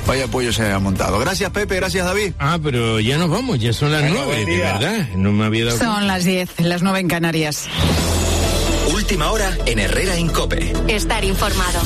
Vaya pollo se ha montado. Gracias, Pepe, gracias, David. Pero ya nos vamos, ya son las 9, de verdad. No me había dado Son las 10, las 9 en Canarias. Última hora en Herrera Incope. Estar informado.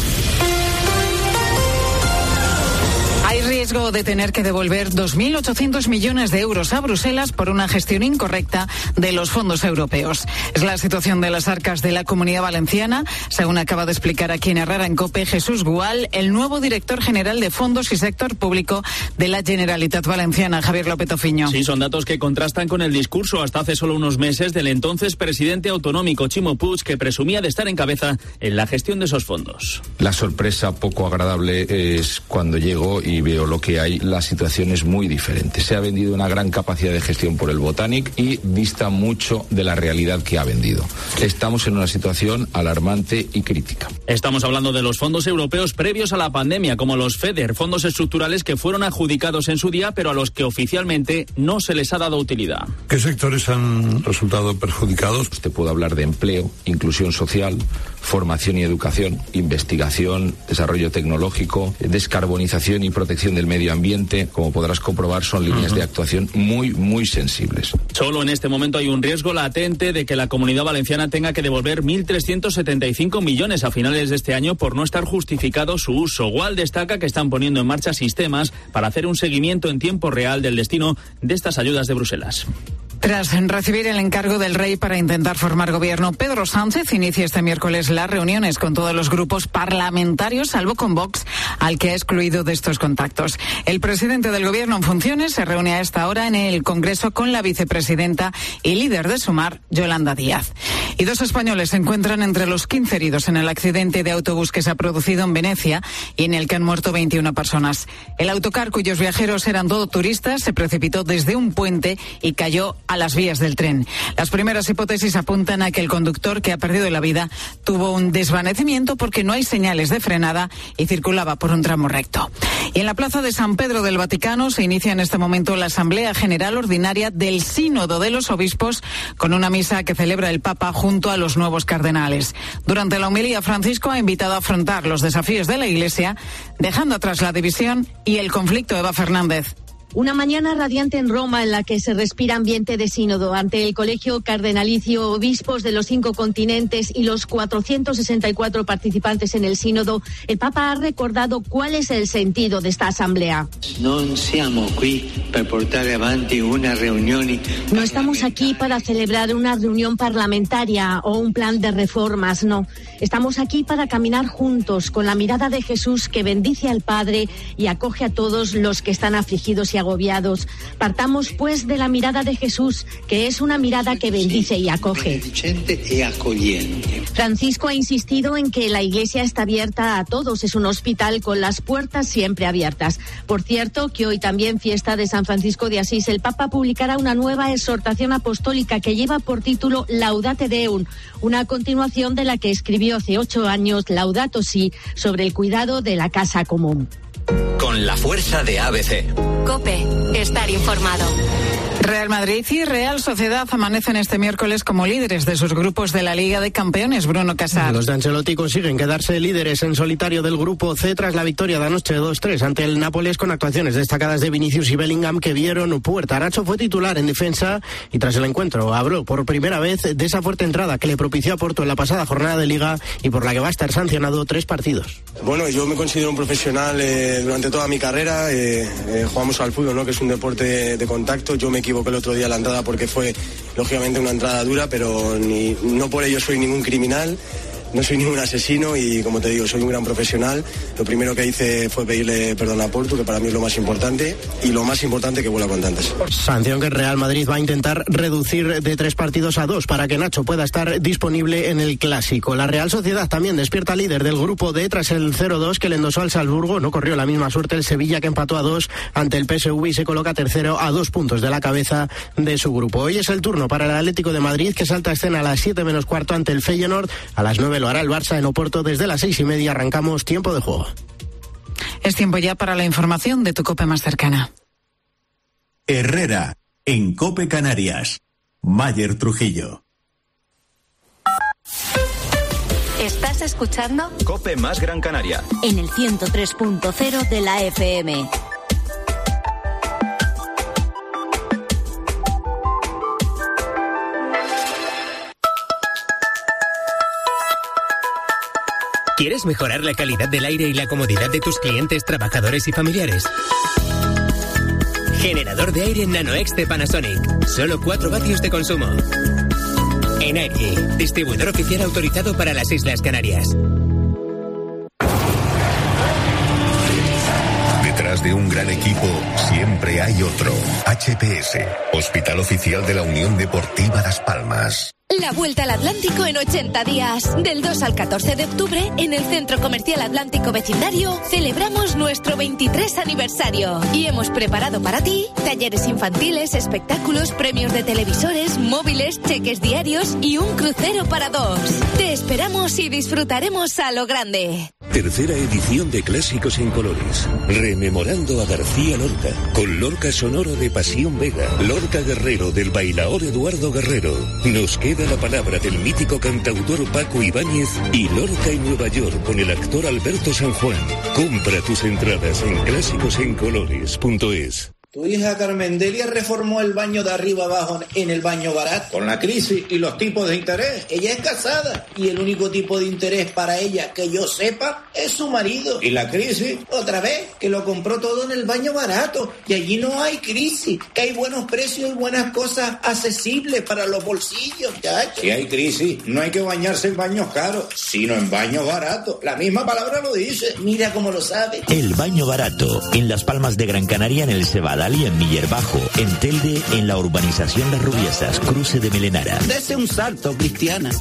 Hay riesgo de tener que devolver 2.800 millones de euros a Bruselas por una gestión incorrecta de los fondos europeos. Es la situación de las arcas de la Comunidad Valenciana, según acaba de explicar aquí en Herrera en COPE Jesús Gual, el nuevo director general de Fondos y Sector Público de la Generalitat Valenciana, Javier López Ofiño. Sí, son datos que contrastan con el discurso hasta hace solo unos meses del entonces presidente autonómico Ximo Puig, que presumía de estar en cabeza en la gestión de esos fondos. La sorpresa poco agradable es cuando llego y veo lo que hay. La situación es muy diferente. Se ha vendido una gran capacidad de gestión por el Botanic y dista mucho de la realidad que ha vendido. Estamos en una situación alarmante y crítica. Estamos hablando de los fondos europeos previos a la pandemia, como los FEDER, fondos estructurales que fueron adjudicados en su día, pero a los que oficialmente no se les ha dado utilidad. ¿Qué sectores han resultado perjudicados? Te puedo hablar de empleo, inclusión social, formación y educación, investigación, desarrollo tecnológico, descarbonización y protección del medio ambiente. Como podrás comprobar, son líneas de actuación muy, muy sensibles. Solo en este momento hay un riesgo latente de que la Comunidad Valenciana tenga que devolver 1.375 millones a finales de este año por no estar justificado su uso. Gual destaca que están poniendo en marcha sistemas para hacer un seguimiento en tiempo real del destino de estas ayudas de Bruselas. Tras recibir el encargo del rey para intentar formar gobierno, Pedro Sánchez inicia este miércoles las reuniones con todos los grupos parlamentarios, salvo con Vox, al que ha excluido de estos contactos. El presidente del gobierno en funciones se reúne a esta hora en el Congreso con la vicepresidenta y líder de Sumar, Yolanda Díaz. Y 2 españoles se encuentran entre los 15 heridos en el accidente de autobús que se ha producido en Venecia y en el que han muerto 21 personas. El autocar, cuyos viajeros eran todo turistas, se precipitó desde un puente y cayó a las vías del tren. Las primeras hipótesis apuntan a que el conductor, que ha perdido la vida, tuvo un desvanecimiento porque no hay señales de frenada y circulaba por un tramo recto. Y en la plaza de San Pedro del Vaticano se inicia en este momento la Asamblea General Ordinaria del Sínodo de los Obispos, con una misa que celebra el Papa junto a los nuevos cardenales. Durante la homilía, Francisco ha invitado a afrontar los desafíos de la Iglesia, dejando atrás la división y el conflicto. Eva Fernández. Una mañana radiante en Roma en la que se respira ambiente de sínodo ante el Colegio Cardenalicio, obispos de los 5 continentes y los 464 participantes en el sínodo. El Papa ha recordado cuál es el sentido de esta asamblea. No estamos aquí para celebrar una reunión parlamentaria o un plan de reformas, no. Estamos aquí para caminar juntos con la mirada de Jesús, que bendice al Padre y acoge a todos los que están afligidos y agobiados. Partamos pues de la mirada de Jesús, que es una mirada que bendice y acoge. Francisco ha insistido en que la Iglesia está abierta a todos, es un hospital con las puertas siempre abiertas. Por cierto, que hoy también fiesta de San Francisco de Asís, el Papa publicará una nueva exhortación apostólica que lleva por título Laudate Deum, una continuación de la que escribió hace 8 años Laudato Si, sobre el cuidado de la casa común. Con la fuerza de ABC. COPE, estar informado. Real Madrid y Real Sociedad amanecen este miércoles como líderes de sus grupos de la Liga de Campeones. Bruno Casar. Los de Ancelotti consiguen quedarse líderes en solitario del grupo C tras la victoria de anoche 2-3 ante el Nápoles, con actuaciones destacadas de Vinicius y Bellingham, que vieron puerta. Nacho fue titular en defensa y tras el encuentro habló por primera vez de esa fuerte entrada que le propició a Porto en la pasada jornada de Liga y por la que va a estar sancionado 3 partidos. Bueno, yo me considero un profesional durante toda mi carrera. Jugamos al fútbol, ¿no?, que es un deporte de contacto. Yo me equivoqué el otro día en la entrada porque fue lógicamente una entrada dura, pero no por ello soy ningún criminal. No soy ningún asesino y, como te digo, soy un gran profesional. Lo primero que hice fue pedirle perdón a Porto, que para mí es lo más importante, y lo más importante, que vuelva con tantas. Sanción que el Real Madrid va a intentar reducir de 3 partidos a 2 para que Nacho pueda estar disponible en el Clásico. La Real Sociedad también despierta líder del grupo D tras el 0-2 que le endosó al Salzburgo. No corrió la misma suerte el Sevilla, que empató a 2 ante el PSV y se coloca tercero a 2 puntos de la cabeza de su grupo. Hoy es el turno para el Atlético de Madrid, que salta a escena a las 7 menos cuarto ante el Feyenoord. A las 9 lo hará el Barça en Oporto. Desde las 6:30 arrancamos tiempo de juego. Es tiempo ya para la información de tu COPE más cercana. Herrera, en COPE Canarias. Mayer Trujillo. ¿Estás escuchando? COPE más Gran Canaria. En el 103.0 de la FM. ¿Quieres mejorar la calidad del aire y la comodidad de tus clientes, trabajadores y familiares? Generador de aire NanoX de Panasonic. Solo 4 vatios de consumo. Energy, distribuidor oficial autorizado para las Islas Canarias. Detrás de un gran equipo siempre hay otro. HPS, Hospital Oficial de la Unión Deportiva Las Palmas. La vuelta al Atlántico en 80 días. Del 2 al 14 de octubre, en el Centro Comercial Atlántico Vecindario, celebramos nuestro 23 aniversario. Y hemos preparado para ti talleres infantiles, espectáculos, premios de televisores, móviles, cheques diarios y un crucero para 2. Te esperamos y disfrutaremos a lo grande. Tercera edición de Clásicos en Colores. Rememorando a García Lorca. Con Lorca Sonoro de Pasión Vega. Lorca Guerrero del bailaor Eduardo Guerrero. Nos queda la palabra del mítico cantautor Paco Ibáñez. Y Lorca en Nueva York con el actor Alberto San Juan. Compra tus entradas en clásicosencolores.es. Tu hija Carmendelia reformó el baño de arriba abajo en el baño barato. Con la crisis y los tipos de interés. Ella es casada y el único tipo de interés para ella que yo sepa es su marido. Y la crisis, otra vez, que lo compró todo en el baño barato. Y allí no hay crisis, que hay buenos precios y buenas cosas accesibles para los bolsillos, chacho. Si hay crisis, no hay que bañarse en baños caros, sino en baños baratos. La misma palabra lo dice. Mira cómo lo sabe. El baño barato, en Las Palmas de Gran Canaria, en el Cebadal y en Miller Bajo, en Telde, en la urbanización Las Rubiesas, cruce de Melenara. Dese un salto, Cristiana.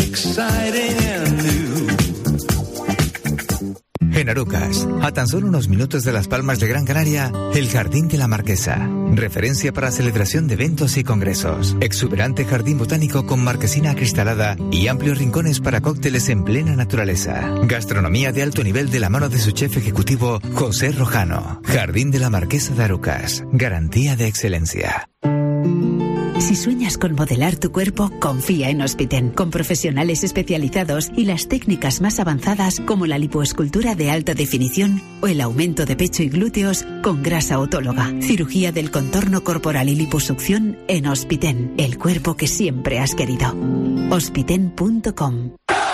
En Arucas, a tan solo unos minutos de Las Palmas de Gran Canaria, el Jardín de la Marquesa. Referencia para celebración de eventos y congresos. Exuberante jardín botánico con marquesina acristalada y amplios rincones para cócteles en plena naturaleza. Gastronomía de alto nivel de la mano de su chef ejecutivo, José Rojano. Jardín de la Marquesa de Arucas. Garantía de excelencia. Si sueñas con modelar tu cuerpo, confía en Hospiten, con profesionales especializados y las técnicas más avanzadas como la lipoescultura de alta definición o el aumento de pecho y glúteos con grasa autóloga. Cirugía del contorno corporal y liposucción en Hospiten, el cuerpo que siempre has querido. Hospiten.com.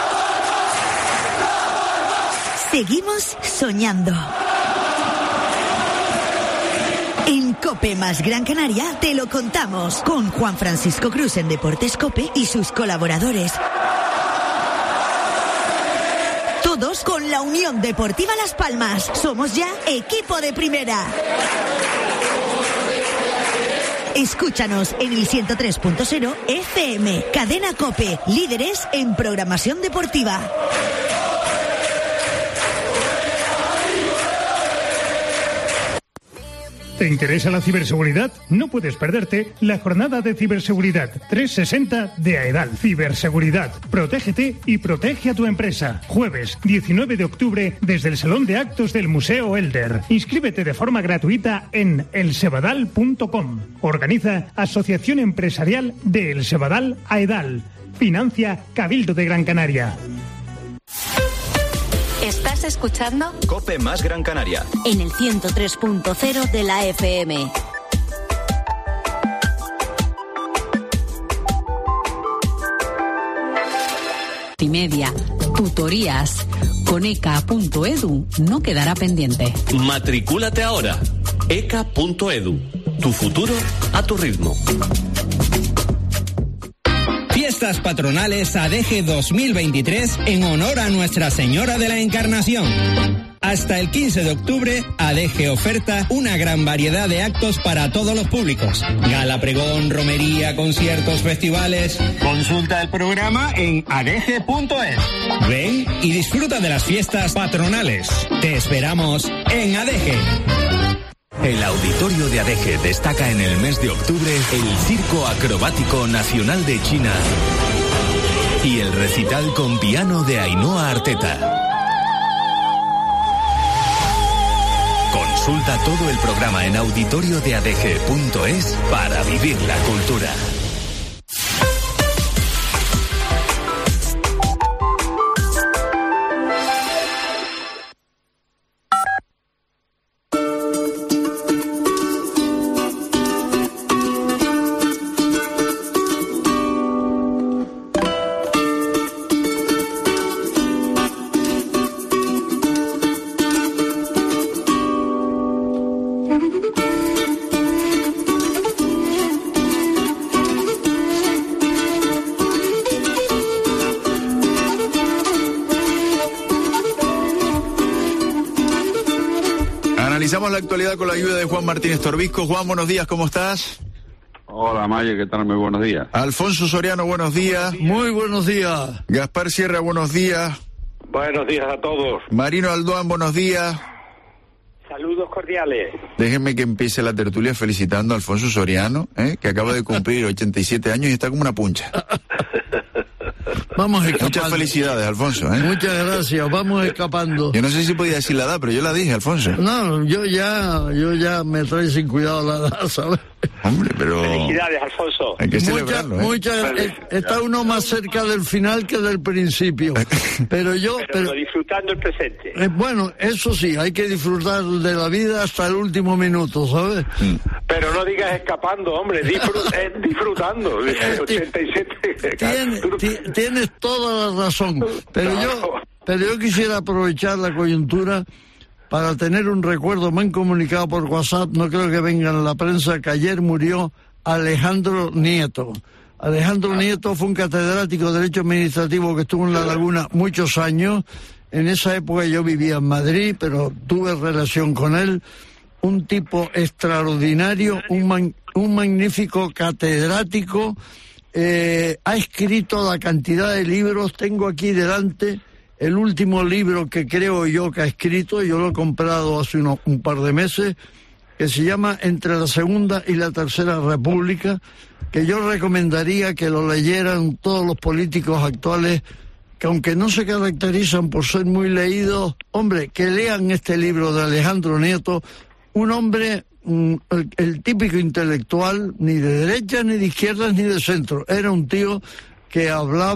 Seguimos soñando. En COPE más Gran Canaria te lo contamos con Juan Francisco Cruz en Deportes COPE y sus colaboradores. Todos con la Unión Deportiva Las Palmas. Somos ya equipo de primera. Escúchanos en el 103.0 FM. Cadena COPE, líderes en programación deportiva. ¿Te interesa la ciberseguridad? No puedes perderte la jornada de ciberseguridad 360 de AEDAL. Ciberseguridad. Protégete y protege a tu empresa. Jueves 19 de octubre desde el Salón de Actos del Museo Elder. Inscríbete de forma gratuita en elsebadal.com. Organiza Asociación Empresarial de El Sebadal AEDAL. Financia Cabildo de Gran Canaria. ¿Estás escuchando? COPE más Gran Canaria. En el 103.0 de la FM. Media, tutorías, con ECA.edu no quedará pendiente. Matricúlate ahora. ECA.edu. Tu futuro a tu ritmo. Fiestas patronales ADG 2023 en honor a Nuestra Señora de la Encarnación. Hasta el 15 de octubre, ADG oferta una gran variedad de actos para todos los públicos. Gala, pregón, romería, conciertos, festivales. Consulta el programa en adg.es. Ven y disfruta de las fiestas patronales. Te esperamos en ADG. El Auditorio de ADG destaca en el mes de octubre el Circo Acrobático Nacional de China y el recital con piano de Ainhoa Arteta. Consulta todo el programa en auditoriodeadg.es para vivir la cultura. Analizamos la actualidad con la ayuda de Juan Martínez Torbisco. Juan, buenos días, ¿cómo estás? Hola, Mayer, ¿qué tal? Muy buenos días. Alfonso Soriano, buenos días. Muy buenos días. Gaspar Sierra, buenos días. Buenos días a todos. Marino Aldoán, buenos días. Saludos cordiales. Déjenme que empiece la tertulia felicitando a Alfonso Soriano, que acaba de cumplir 87 años y está como una puncha. Vamos escapando. Muchas felicidades, Alfonso. Muchas gracias, vamos escapando. Yo no sé si podía decir la edad, pero yo la dije, Alfonso. No, yo ya me trae sin cuidado la edad, ¿sabes? Hombre, pero... Felicidades, Alfonso. Hay que celebrarlo, está uno más cerca del final que del principio. Pero disfrutando el presente. Bueno, eso sí, hay que disfrutar de la vida hasta el último minuto, ¿sabes? Pero no digas escapando, hombre, disfrutando. 87. Tienes toda la razón. Pero yo quisiera aprovechar la coyuntura para tener un recuerdo. Me han comunicado por WhatsApp, no creo que venga en la prensa, que ayer murió Alejandro Nieto. Alejandro Nieto fue un catedrático de Derecho Administrativo que estuvo en La Laguna muchos años. En esa época yo vivía en Madrid, pero tuve relación con él. Un tipo extraordinario, un magnífico catedrático. Ha escrito la cantidad de libros. Tengo aquí delante el último libro que creo yo que ha escrito, yo lo he comprado hace un par de meses, que se llama Entre la Segunda y la Tercera República, que yo recomendaría que lo leyeran todos los políticos actuales, que aunque no se caracterizan por ser muy leídos, hombre, que lean este libro de Alejandro Nieto, un hombre, el típico intelectual, ni de derecha, ni de izquierda, ni de centro. Era un tío que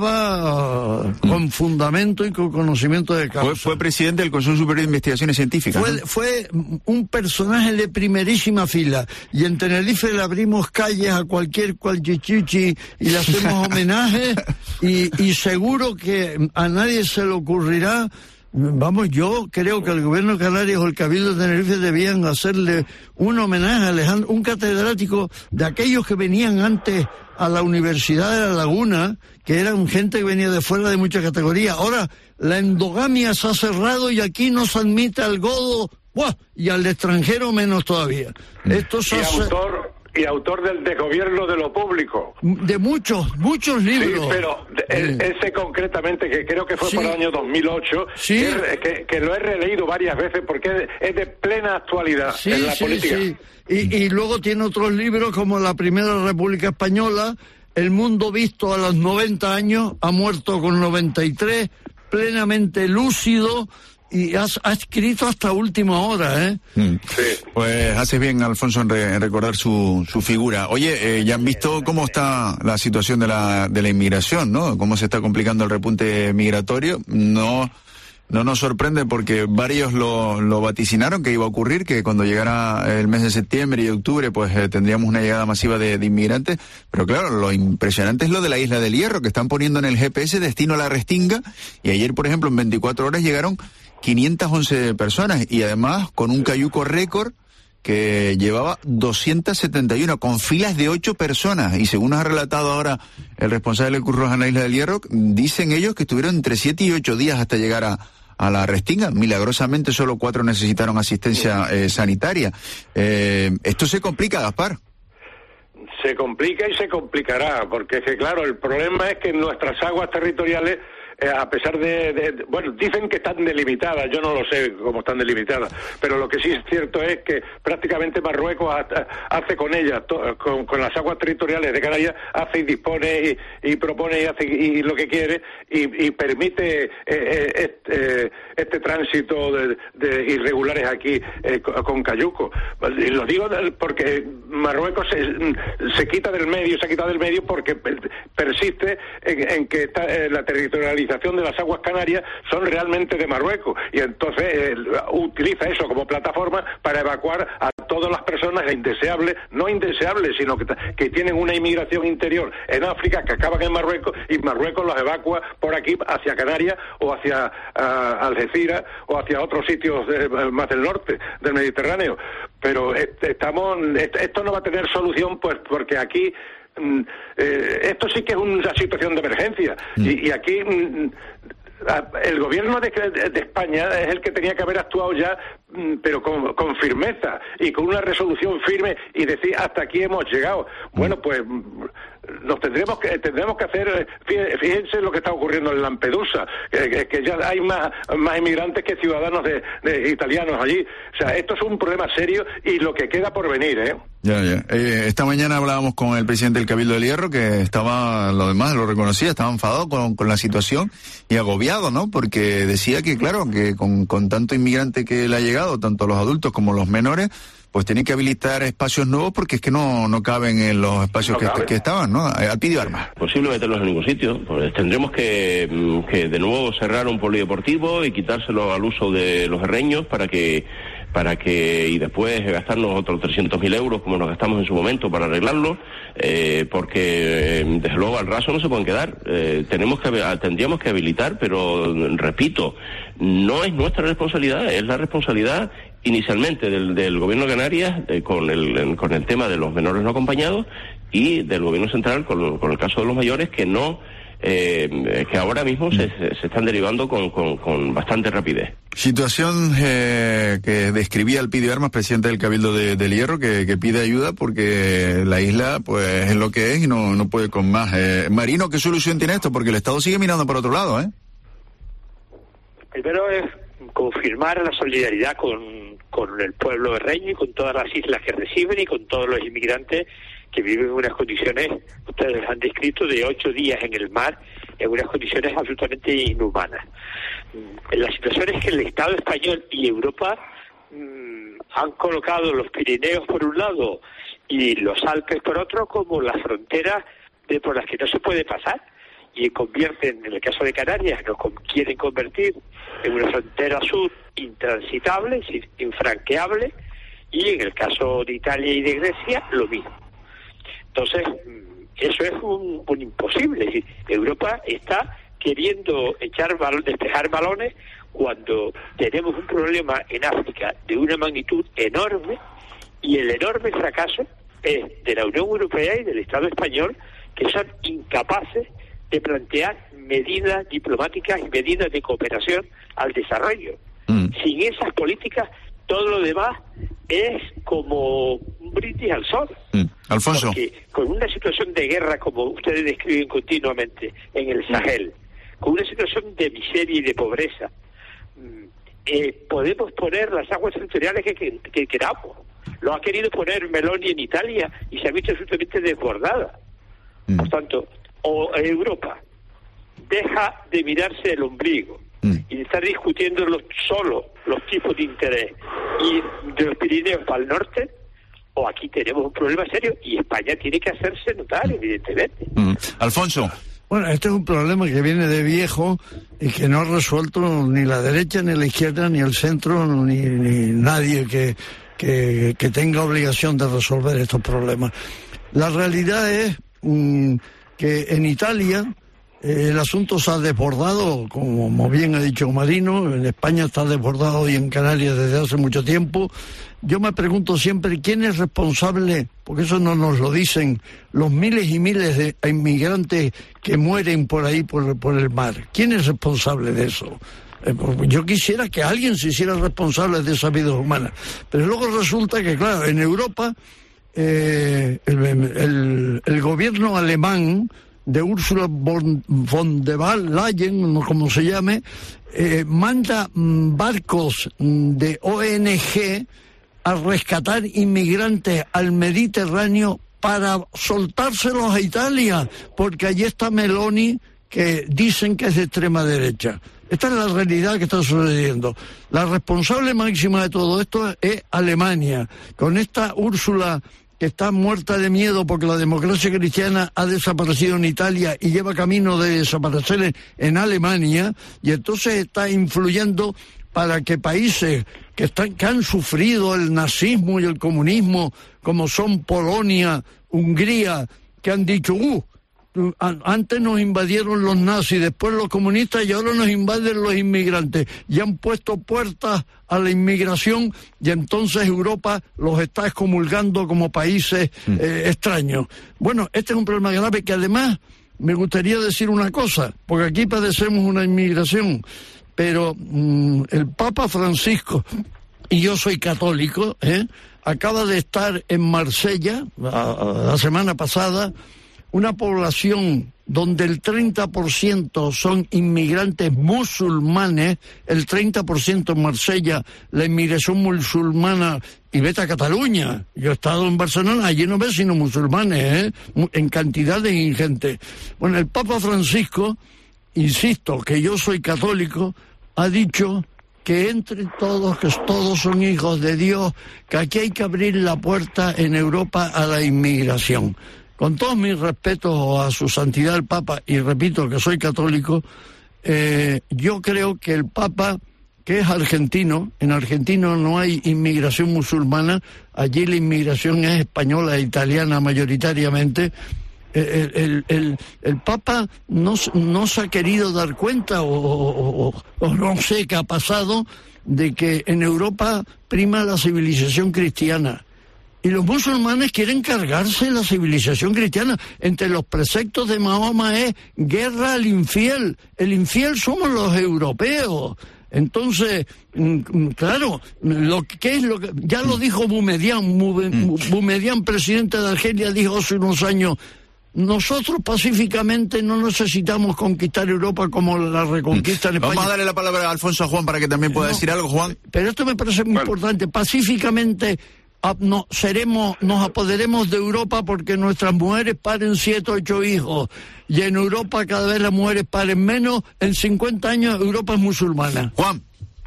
hablaba con fundamento y con conocimiento de causa. Fue presidente del Consejo Superior de Investigaciones Científicas. Fue un personaje de primerísima fila. Y en Tenerife le abrimos calles a cualquier cualchichichi y le hacemos homenaje y seguro que a nadie se le ocurrirá. Vamos, yo creo que el gobierno de Canarias o el Cabildo de Tenerife debían hacerle un homenaje a Alejandro, un catedrático de aquellos que venían antes a la Universidad de La Laguna, que eran gente que venía de fuera de mucha categoría. Ahora la endogamia se ha cerrado y aquí no se admite al godo, ¡buah!, y al extranjero menos todavía. Esto se Y autor del desgobierno de lo público. De muchos libros. Sí, pero ese concretamente, que creo que fue por el año 2008, que lo he releído varias veces porque es de plena actualidad en la política. Sí. Y luego tiene otros libros como La Primera República Española, El Mundo Visto a los 90 años, ha muerto con 93, plenamente lúcido. Y ha escrito hasta última hora, ¿eh? Sí. Pues haces bien, Alfonso, en recordar su figura. Oye, ya han visto cómo está la situación de la inmigración, ¿no? Cómo se está complicando el repunte migratorio. No nos sorprende porque varios lo vaticinaron que iba a ocurrir, que cuando llegara el mes de septiembre y octubre pues tendríamos una llegada masiva de inmigrantes, pero claro, lo impresionante es lo de la Isla del Hierro, que están poniendo en el GPS destino a La Restinga, y ayer, por ejemplo, en 24 horas llegaron 511 personas, y además con un cayuco récord que llevaba 271, con filas de 8 personas, y según nos ha relatado ahora el responsable del Cruz Roja en la Isla del Hierro, dicen ellos que estuvieron entre 7 y 8 días hasta llegar a La Restinga. Milagrosamente solo 4 necesitaron asistencia sanitaria. Esto se complica, Gaspar. Se complica y se complicará, porque es que, claro, el problema es que en nuestras aguas territoriales, a pesar bueno, dicen que están delimitadas, yo no lo sé cómo están delimitadas, pero lo que sí es cierto es que prácticamente Marruecos hace con ellas, con las aguas territoriales de Canarias, hace y dispone y propone y hace y lo que quiere y permite este tránsito de irregulares aquí con cayuco. Y lo digo porque Marruecos se ha quitado del medio porque persiste en que la territorialización de las aguas canarias son realmente de Marruecos, y entonces utiliza eso como plataforma para evacuar a todas las personas no indeseables, sino que tienen una inmigración interior en África, que acaban en Marruecos, y Marruecos los evacua por aquí hacia Canarias o hacia Algeciras o hacia otros sitios más del norte del Mediterráneo. pero esto no va a tener solución, pues porque aquí esto sí que es una situación de emergencia y aquí el gobierno de España es el que tenía que haber actuado ya, pero con firmeza y con una resolución firme y decir hasta aquí hemos llegado. Bueno, pues nos tendremos que hacer, fíjense lo que está ocurriendo en Lampedusa, que ya hay más inmigrantes que ciudadanos de italianos allí. O sea, esto es un problema serio y lo que queda por venir, ¿eh? Ya. Esta mañana hablábamos con el presidente del Cabildo del Hierro, que estaba, lo demás lo reconocía, estaba enfadado con la situación y agobiado, ¿no? Porque decía que, claro, que con tanto inmigrante que le ha llegado, tanto los adultos como los menores, pues tiene que habilitar espacios nuevos porque es que no caben en los espacios que estaban, ¿no? Al pie de armas. Posible meterlos en ningún sitio. Pues tendremos que de nuevo cerrar un polideportivo y quitárselo al uso de los herreños para que y después gastarnos otros 300.000 euros como nos gastamos en su momento para arreglarlo, porque desde luego al raso no se pueden quedar. Tendríamos que habilitar, pero repito, no es nuestra responsabilidad, es la responsabilidad inicialmente del gobierno de Canarias con el tema de los menores no acompañados y del gobierno central con el caso de los mayores que ahora mismo se están derivando con bastante rapidez. Situación que describía el Pidio Armas, presidente del Cabildo del Hierro, que pide ayuda porque la isla pues es lo que es y no puede con más. Marino, ¿qué solución tiene esto? Porque el Estado sigue mirando por otro lado, ¿eh? Primero es confirmar la solidaridad con el pueblo herreño y con todas las islas que reciben y con todos los inmigrantes que viven en unas condiciones, ustedes han descrito, de 8 días en el mar, en unas condiciones absolutamente inhumanas. La situación es que el Estado español y Europa han colocado los Pirineos por un lado y los Alpes por otro como las fronteras por las que no se puede pasar, y convierten, en el caso de Canarias, quieren convertir en una frontera sur intransitable, infranqueable, y en el caso de Italia y de Grecia, lo mismo. Entonces, eso es un imposible. Es decir, Europa está queriendo despejar balones cuando tenemos un problema en África de una magnitud enorme, y el enorme fracaso es de la Unión Europea y del Estado español, que son incapaces de plantear medidas diplomáticas y medidas de cooperación al desarrollo. Sin esas políticas, todo lo demás es como un brindis al sol. Alfonso. Porque con una situación de guerra, como ustedes describen continuamente, en el Sahel, con una situación de miseria y de pobreza, podemos poner las aguas territoriales que queramos. Lo ha querido poner Meloni en Italia y se ha visto absolutamente desbordada. Por tanto, o Europa deja de mirarse el ombligo y de estar discutiendo solo los tipos de interés y de los Pirineos para el norte, o aquí tenemos un problema serio y España tiene que hacerse notar, evidentemente. Alfonso. Bueno, este es un problema que viene de viejo y que no ha resuelto ni la derecha, ni la izquierda, ni el centro, ni nadie que tenga obligación de resolver estos problemas. La realidad es que en Italia el asunto se ha desbordado, como bien ha dicho Marino, en España está desbordado y en Canarias desde hace mucho tiempo. Yo me pregunto siempre quién es responsable, porque eso no nos lo dicen, los miles y miles de inmigrantes que mueren por ahí, por el mar. ¿Quién es responsable de eso? Yo quisiera que alguien se hiciera responsable de esas vidas humanas. Pero luego resulta que, claro, en Europa el gobierno alemán de Ursula von der Leyen, como se llame, manda barcos de ONG a rescatar inmigrantes al Mediterráneo para soltárselos a Italia, porque allí está Meloni, que dicen que es de extrema derecha. Esta es la realidad que está sucediendo. La responsable máxima de todo esto es Alemania, con esta Úrsula que está muerta de miedo porque la democracia cristiana ha desaparecido en Italia y lleva camino de desaparecer en Alemania, y entonces está influyendo para que países que han sufrido el nazismo y el comunismo, como son Polonia, Hungría, que han dicho, antes nos invadieron los nazis, después los comunistas y ahora nos invaden los inmigrantes. Y han puesto puertas a la inmigración y entonces Europa los está excomulgando como países extraños. Bueno, este es un problema grave que además me gustaría decir una cosa, porque aquí padecemos una inmigración, pero el Papa Francisco, y yo soy católico, acaba de estar en Marsella la semana pasada, una población donde el 30% son inmigrantes musulmanes, el 30% en Marsella, la inmigración musulmana, y vete a Cataluña, yo he estado en Barcelona, allí no ves sino musulmanes, en cantidades ingentes. Bueno, el Papa Francisco, insisto, que yo soy católico, ha dicho que entre todos, que todos son hijos de Dios, que aquí hay que abrir la puerta en Europa a la inmigración. Con todos mis respetos a su santidad el Papa, y repito que soy católico, yo creo que el Papa, que es argentino, en Argentina no hay inmigración musulmana, allí la inmigración es española e italiana mayoritariamente. El Papa no se ha querido dar cuenta, o no sé qué ha pasado, de que en Europa prima la civilización cristiana. Y los musulmanes quieren cargarse la civilización cristiana. Entre los preceptos de Mahoma es guerra al infiel. El infiel somos los europeos. Entonces, claro, ya lo dijo Boumediene. Boumediene, presidente de Argelia, dijo hace unos años: nosotros pacíficamente no necesitamos conquistar Europa como la reconquista en España. Vamos a darle la palabra a Alfonso a Juan para que también pueda decir algo, Juan. Pero esto me parece muy importante. Pacíficamente nos apoderemos de Europa porque nuestras mujeres paren 7 o 8 hijos. Y en Europa cada vez las mujeres paren menos. En 50 años Europa es musulmana. Juan.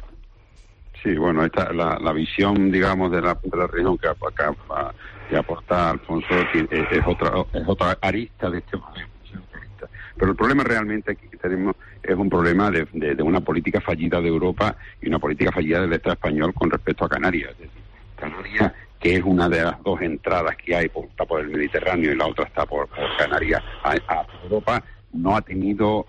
Sí, bueno, esta la visión, digamos, de la región que aporta Alfonso es otra arista de este problema. Pero el problema realmente aquí que tenemos es un problema de una política fallida de Europa y una política fallida del Estado español con respecto a Canarias. Es decir, Canarias, que es una de las dos entradas que hay, está por el Mediterráneo y la otra está por Canarias a Europa, no ha tenido,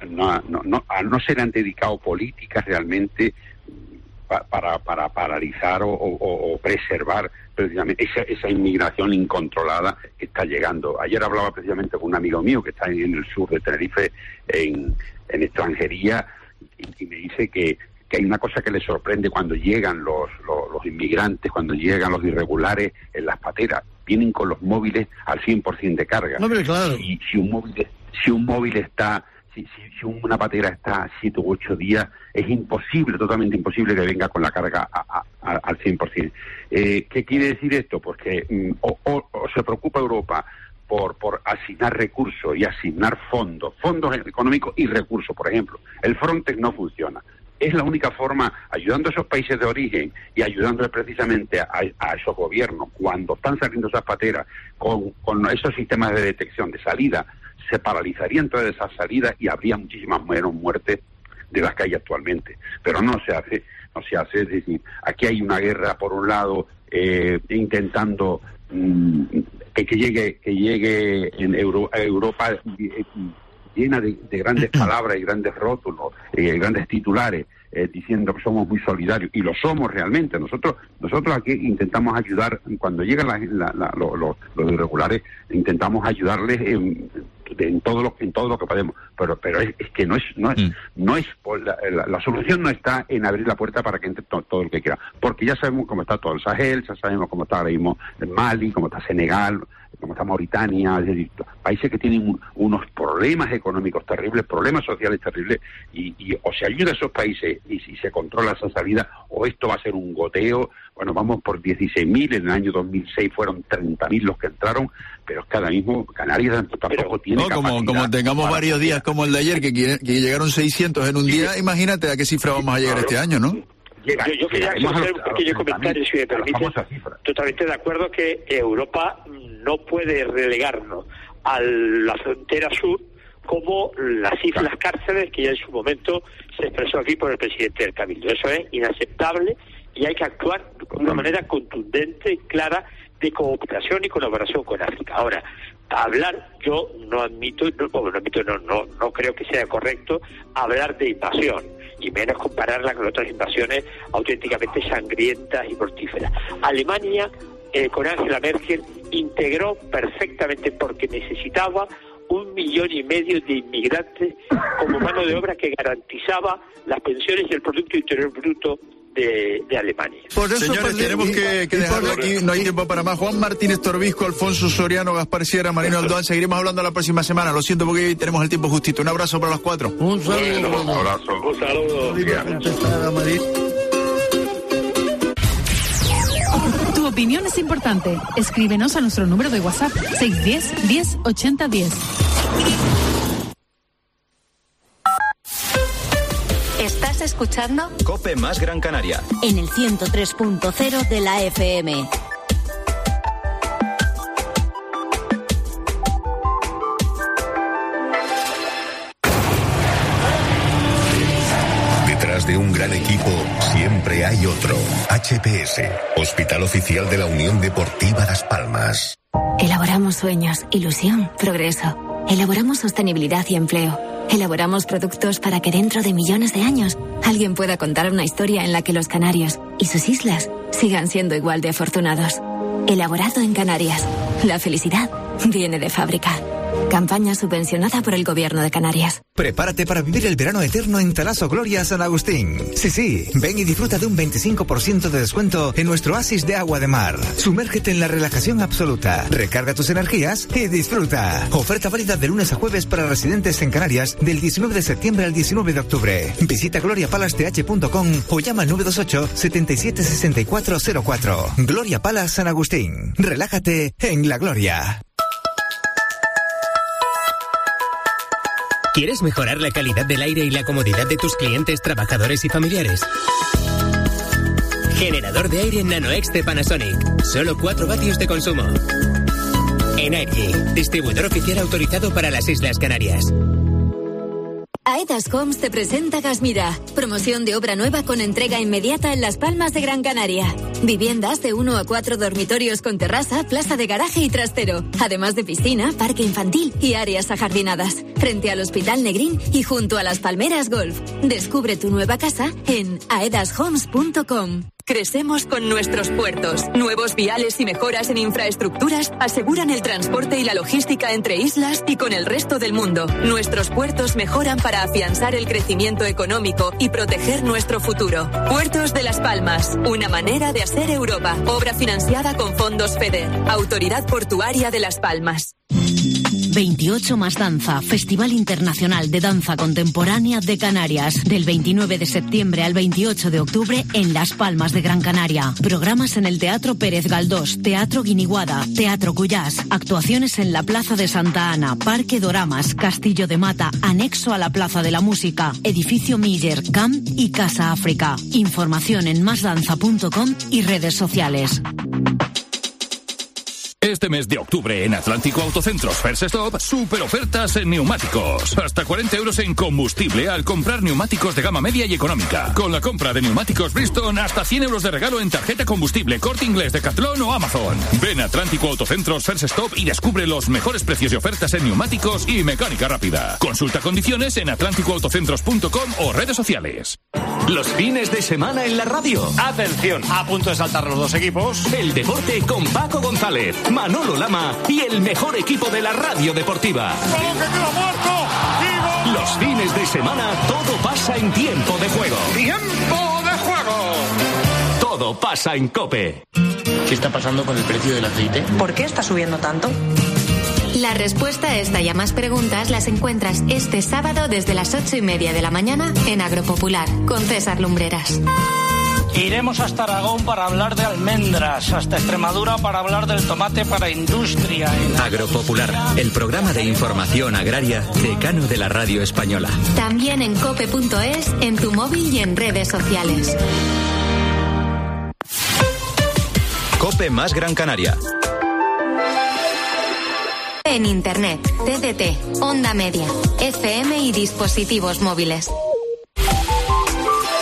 no se le han dedicado políticas realmente para paralizar o preservar precisamente esa inmigración incontrolada que está llegando. Ayer hablaba precisamente con un amigo mío que está en el sur de Tenerife, en extranjería, y me dice que hay una cosa que le sorprende cuando llegan los inmigrantes, cuando llegan los irregulares en las pateras. Vienen con los móviles al 100% de carga. No, pero claro. Si un móvil está... Si una patera está 7 u 8 días, es imposible, totalmente imposible que venga con la carga al 100%. ¿Qué quiere decir esto? Porque o se preocupa Europa por asignar recursos y asignar fondos económicos y recursos. Por ejemplo, el Frontex no funciona. Es la única forma, ayudando a esos países de origen y ayudando precisamente a esos gobiernos, cuando están saliendo esas pateras, con esos sistemas de detección de salida, se paralizarían todas esas salidas y habría muchísimas menos muertes de las que hay actualmente. Pero no se hace, es decir, aquí hay una guerra por un lado, intentando que llegue en Europa llena de grandes palabras y grandes rótulos, grandes titulares, diciendo que somos muy solidarios, y lo somos realmente. Nosotros aquí intentamos ayudar, cuando llegan los irregulares, intentamos ayudarles en todo lo que podemos, pero es que no es la solución no está en abrir la puerta para que entre todo el que quiera, porque ya sabemos cómo está todo el Sahel, ya sabemos cómo está ahora mismo Mali, cómo está Senegal, como está Mauritania, es decir, países que tienen unos problemas económicos terribles, problemas sociales terribles, y o se ayuda a esos países y si se controla esa salida, o esto va a ser un goteo. Bueno, vamos por 16.000, en el año 2006 fueron 30.000 los que entraron, pero es que ahora mismo Canarias tampoco tiene capacidad. Como tengamos varios días como el de ayer, que llegaron 600 en un día, imagínate a qué cifra vamos a llegar este año, ¿no? Yo quería hacer un pequeño comentario, si me permite. Totalmente de acuerdo que Europa no puede relegarnos a la frontera sur como las cárceles que ya en su momento se expresó aquí por el presidente del Cabildo. Eso es inaceptable y hay que actuar de una manera contundente y clara de cooperación y colaboración con África. Ahora, hablar, yo no creo que sea correcto hablar de invasión, y menos compararla con otras invasiones auténticamente sangrientas y mortíferas. Alemania, con Angela Merkel, integró perfectamente porque necesitaba 1,5 millones de inmigrantes como mano de obra que garantizaba las pensiones y el Producto Interior Bruto de Alemania. Señores, tenemos que dejarlo aquí, no hay tiempo para más. Juan Martínez Torbisco, Alfonso Soriano, Gaspar Sierra, Marino Aldoán, seguiremos hablando la próxima semana. Lo siento porque hoy tenemos el tiempo justito. Un abrazo para los 4. Un saludo. Bueno, un abrazo. Un saludo. Tu opinión es importante. Escríbenos a nuestro número de WhatsApp 610 10 80 10. ¿Estás escuchando? COPE más Gran Canaria. En el 103.0 de la FM. Detrás de un gran equipo siempre hay otro. HPS, Hospital Oficial de la Unión Deportiva Las Palmas. Elaboramos sueños, ilusión, progreso. Elaboramos sostenibilidad y empleo. Elaboramos productos para que dentro de millones de años alguien pueda contar una historia en la que los canarios y sus islas sigan siendo igual de afortunados. Elaborado en Canarias. La felicidad viene de fábrica. Campaña subvencionada por el Gobierno de Canarias. Prepárate para vivir el verano eterno en Talaso Gloria San Agustín. Sí, ven y disfruta de un 25% de descuento en nuestro oasis de agua de mar. Sumérgete en la relajación absoluta. Recarga tus energías y disfruta. Oferta válida de lunes a jueves para residentes en Canarias del 19 de septiembre al 19 de octubre. Visita gloriapalaceTH.com o llama al 928 77 6404. Gloria Palace San Agustín. Relájate en la gloria. ¿Quieres mejorar la calidad del aire y la comodidad de tus clientes, trabajadores y familiares? Generador de aire NanoX de Panasonic. Solo 4 vatios de consumo. Energy, distribuidor oficial autorizado para las Islas Canarias. Aedas Homes te presenta Gasmira, promoción de obra nueva con entrega inmediata en Las Palmas de Gran Canaria. Viviendas de 1 a 4 dormitorios con terraza, plaza de garaje y trastero, además de piscina, parque infantil y áreas ajardinadas, frente al Hospital Negrín y junto a las Palmeras Golf. Descubre tu nueva casa en aedashomes.com. Crecemos con nuestros puertos. Nuevos viales y mejoras en infraestructuras aseguran el transporte y la logística entre islas y con el resto del mundo. Nuestros puertos mejoran para afianzar el crecimiento económico y proteger nuestro futuro. Puertos de Las Palmas, una manera de hacer Europa. Obra financiada con fondos FEDER. Autoridad Portuaria de Las Palmas. 28 más danza, Festival Internacional de Danza Contemporánea de Canarias, del 29 de septiembre al 28 de octubre en Las Palmas de Gran Canaria. Programas en el Teatro Pérez Galdós, Teatro Guiniguada, Teatro Cuyás, actuaciones en la Plaza de Santa Ana, Parque Doramas, Castillo de Mata, anexo a la Plaza de la Música, Edificio Miller, Camp y Casa África. Información en masdanza.com y redes sociales. Este mes de octubre en Atlántico Autocentros First Stop, super ofertas en neumáticos. Hasta 40 euros en combustible al comprar neumáticos de gama media y económica. Con la compra de neumáticos Bridgestone, hasta 100 euros de regalo en tarjeta combustible, Corte Inglés, Decathlon o Amazon. Ven a Atlántico Autocentros First Stop y descubre los mejores precios y ofertas en neumáticos y mecánica rápida. Consulta condiciones en atlánticoautocentros.com o redes sociales. Los fines de semana en la radio. Atención, a punto de saltar los dos equipos. El deporte con Paco González, Manolo Lama y el mejor equipo de la radio deportiva. Los fines de semana todo pasa en tiempo de juego. ¡Tiempo de juego! Todo pasa en COPE. ¿Qué está pasando con el precio del aceite? ¿Por qué está subiendo tanto? La respuesta a esta y a más preguntas las encuentras este sábado desde las 8:30 de la mañana en Agropopular con César Lumbreras. Iremos hasta Aragón para hablar de almendras, hasta Extremadura para hablar del tomate para industria. Agropopular, el programa de información agraria decano de la radio española. También en cope.es, en tu móvil y en redes sociales. COPE más Gran Canaria. En Internet, TDT, Onda Media, FM y dispositivos móviles.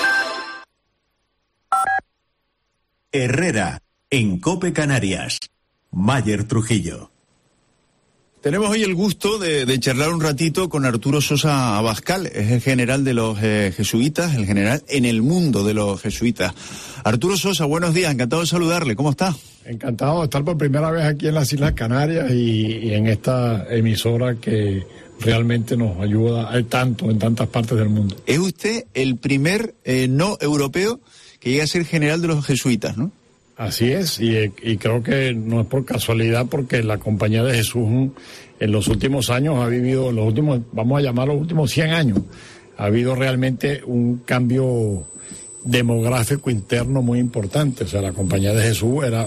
Herrera, en COPE Canarias. Mayer Trujillo. Tenemos hoy el gusto de charlar un ratito con Arturo Sosa Abascal, es el general de los jesuitas, el general en el mundo de los jesuitas. Arturo Sosa, buenos días, encantado de saludarle, ¿cómo está? Encantado de estar por primera vez aquí en las Islas Canarias y en esta emisora que realmente nos ayuda en tantas partes del mundo. Es usted el primer no europeo que llega a ser general de los jesuitas, ¿no? Así es, y creo que no es por casualidad, porque la Compañía de Jesús en los últimos años ha vivido, vamos a llamar los últimos 100 años, ha habido realmente un cambio demográfico interno muy importante. O sea, la Compañía de Jesús era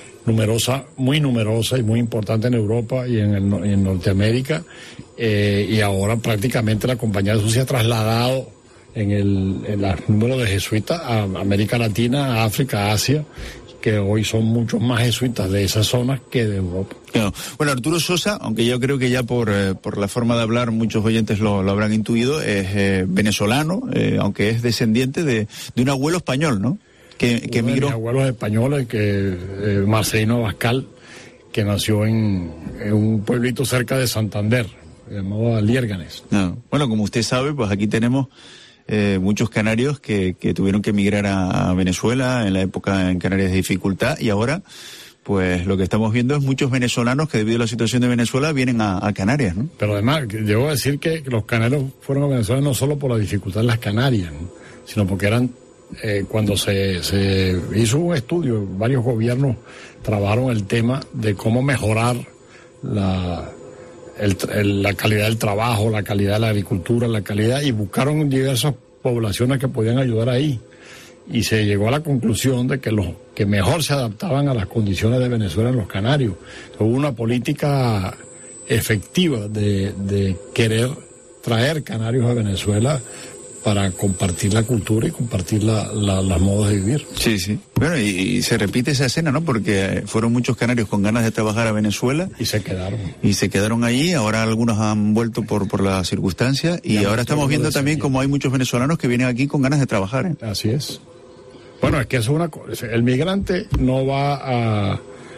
muy numerosa y muy importante en Europa y en Norteamérica, y ahora prácticamente la Compañía de Jesús se ha trasladado en el número de jesuitas a América Latina, a África, a Asia, que hoy son muchos más jesuitas de esas zonas que de Europa. Bueno, Arturo Sosa, aunque yo creo que ya por la forma de hablar muchos oyentes lo habrán intuido, es venezolano, aunque es descendiente de un abuelo español, ¿no? Que emigró. Mis abuelos españoles, Marcelino Abascal, que nació en un pueblito cerca de Santander, llamado Liérganes. Bueno, como usted sabe, pues aquí tenemos muchos canarios que tuvieron que emigrar a Venezuela en la época en Canarias de dificultad, y ahora pues lo que estamos viendo es muchos venezolanos que debido a la situación de Venezuela vienen a Canarias, ¿no? Pero además, debo decir que los canarios fueron a Venezuela no solo por la dificultad de las Canarias, ¿no?, sino porque cuando se hizo un estudio, varios gobiernos trabajaron el tema de cómo mejorar la calidad del trabajo, la calidad de la agricultura, y buscaron diversas poblaciones que podían ayudar ahí. Y se llegó a la conclusión de que los que mejor se adaptaban a las condiciones de Venezuela eran los canarios. Hubo una política efectiva de querer traer canarios a Venezuela para compartir la cultura y compartir los modos de vivir. Sí, sí. Bueno, y se repite esa escena, ¿no? Porque fueron muchos canarios con ganas de trabajar a Venezuela. Y se quedaron. Y se quedaron allí, ahora algunos han vuelto por las circunstancias, y ahora estamos viendo también como hay muchos venezolanos que vienen aquí con ganas de trabajar, ¿eh? Así es. Bueno, es que eso es una cosa. El migrante no va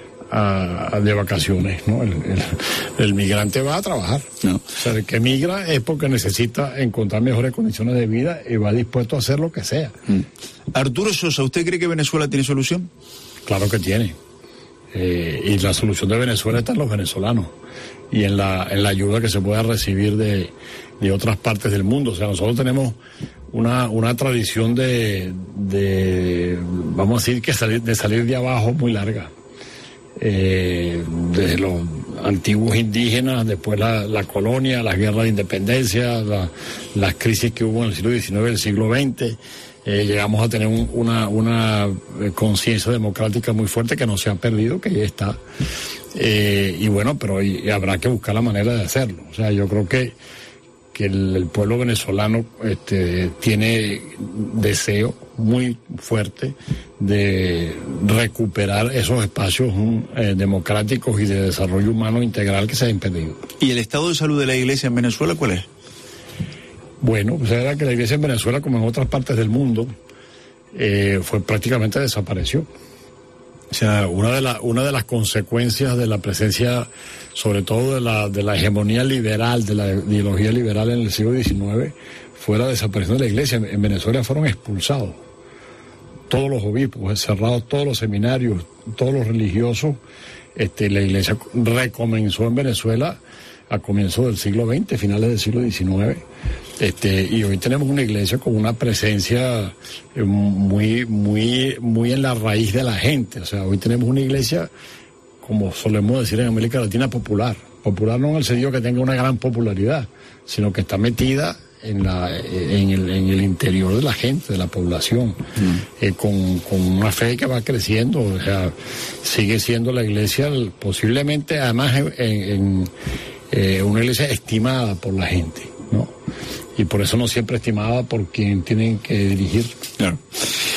de vacaciones, ¿no? El migrante va a trabajar. No. O sea, el que migra es porque necesita encontrar mejores condiciones de vida y va dispuesto a hacer lo que sea. Arturo Sosa, ¿usted cree que Venezuela tiene solución? Claro que tiene. Y la solución de Venezuela está en los venezolanos y en la ayuda que se pueda recibir de otras partes del mundo. O sea, nosotros tenemos una tradición de vamos a decir, de salir de abajo muy larga. Desde los antiguos indígenas, después la colonia, las guerras de independencia, las crisis que hubo en el siglo XIX y el siglo XX, llegamos a tener una conciencia democrática muy fuerte que no se ha perdido, que ya está, y bueno, pero habrá que buscar la manera de hacerlo. O sea, yo creo que el pueblo venezolano tiene deseo muy fuerte de recuperar esos espacios democráticos y de desarrollo humano integral que se han perdido. ¿Y el estado de salud de la Iglesia en Venezuela cuál es? Bueno, pues era que la Iglesia en Venezuela, como en otras partes del mundo, prácticamente desapareció. O sea, una de las consecuencias de la presencia, sobre todo de la hegemonía liberal, de la ideología liberal en el siglo XIX, fue la desaparición de la Iglesia. En Venezuela fueron expulsados todos los obispos, cerrados todos los seminarios, todos los religiosos. La Iglesia recomenzó en Venezuela a comienzos del siglo XX, finales del siglo XIX. Y hoy tenemos una iglesia con una presencia muy en la raíz de la gente. O sea, hoy tenemos una iglesia, como solemos decir en América Latina, popular. Popular no en el sentido que tenga una gran popularidad, sino que está metida en el interior de la gente, de la población, con una fe que va creciendo. O sea, sigue siendo la iglesia posiblemente, además, una iglesia estimada por la gente, ¿no? Y por eso no siempre estimada por quien tienen que dirigir. Claro. Bueno,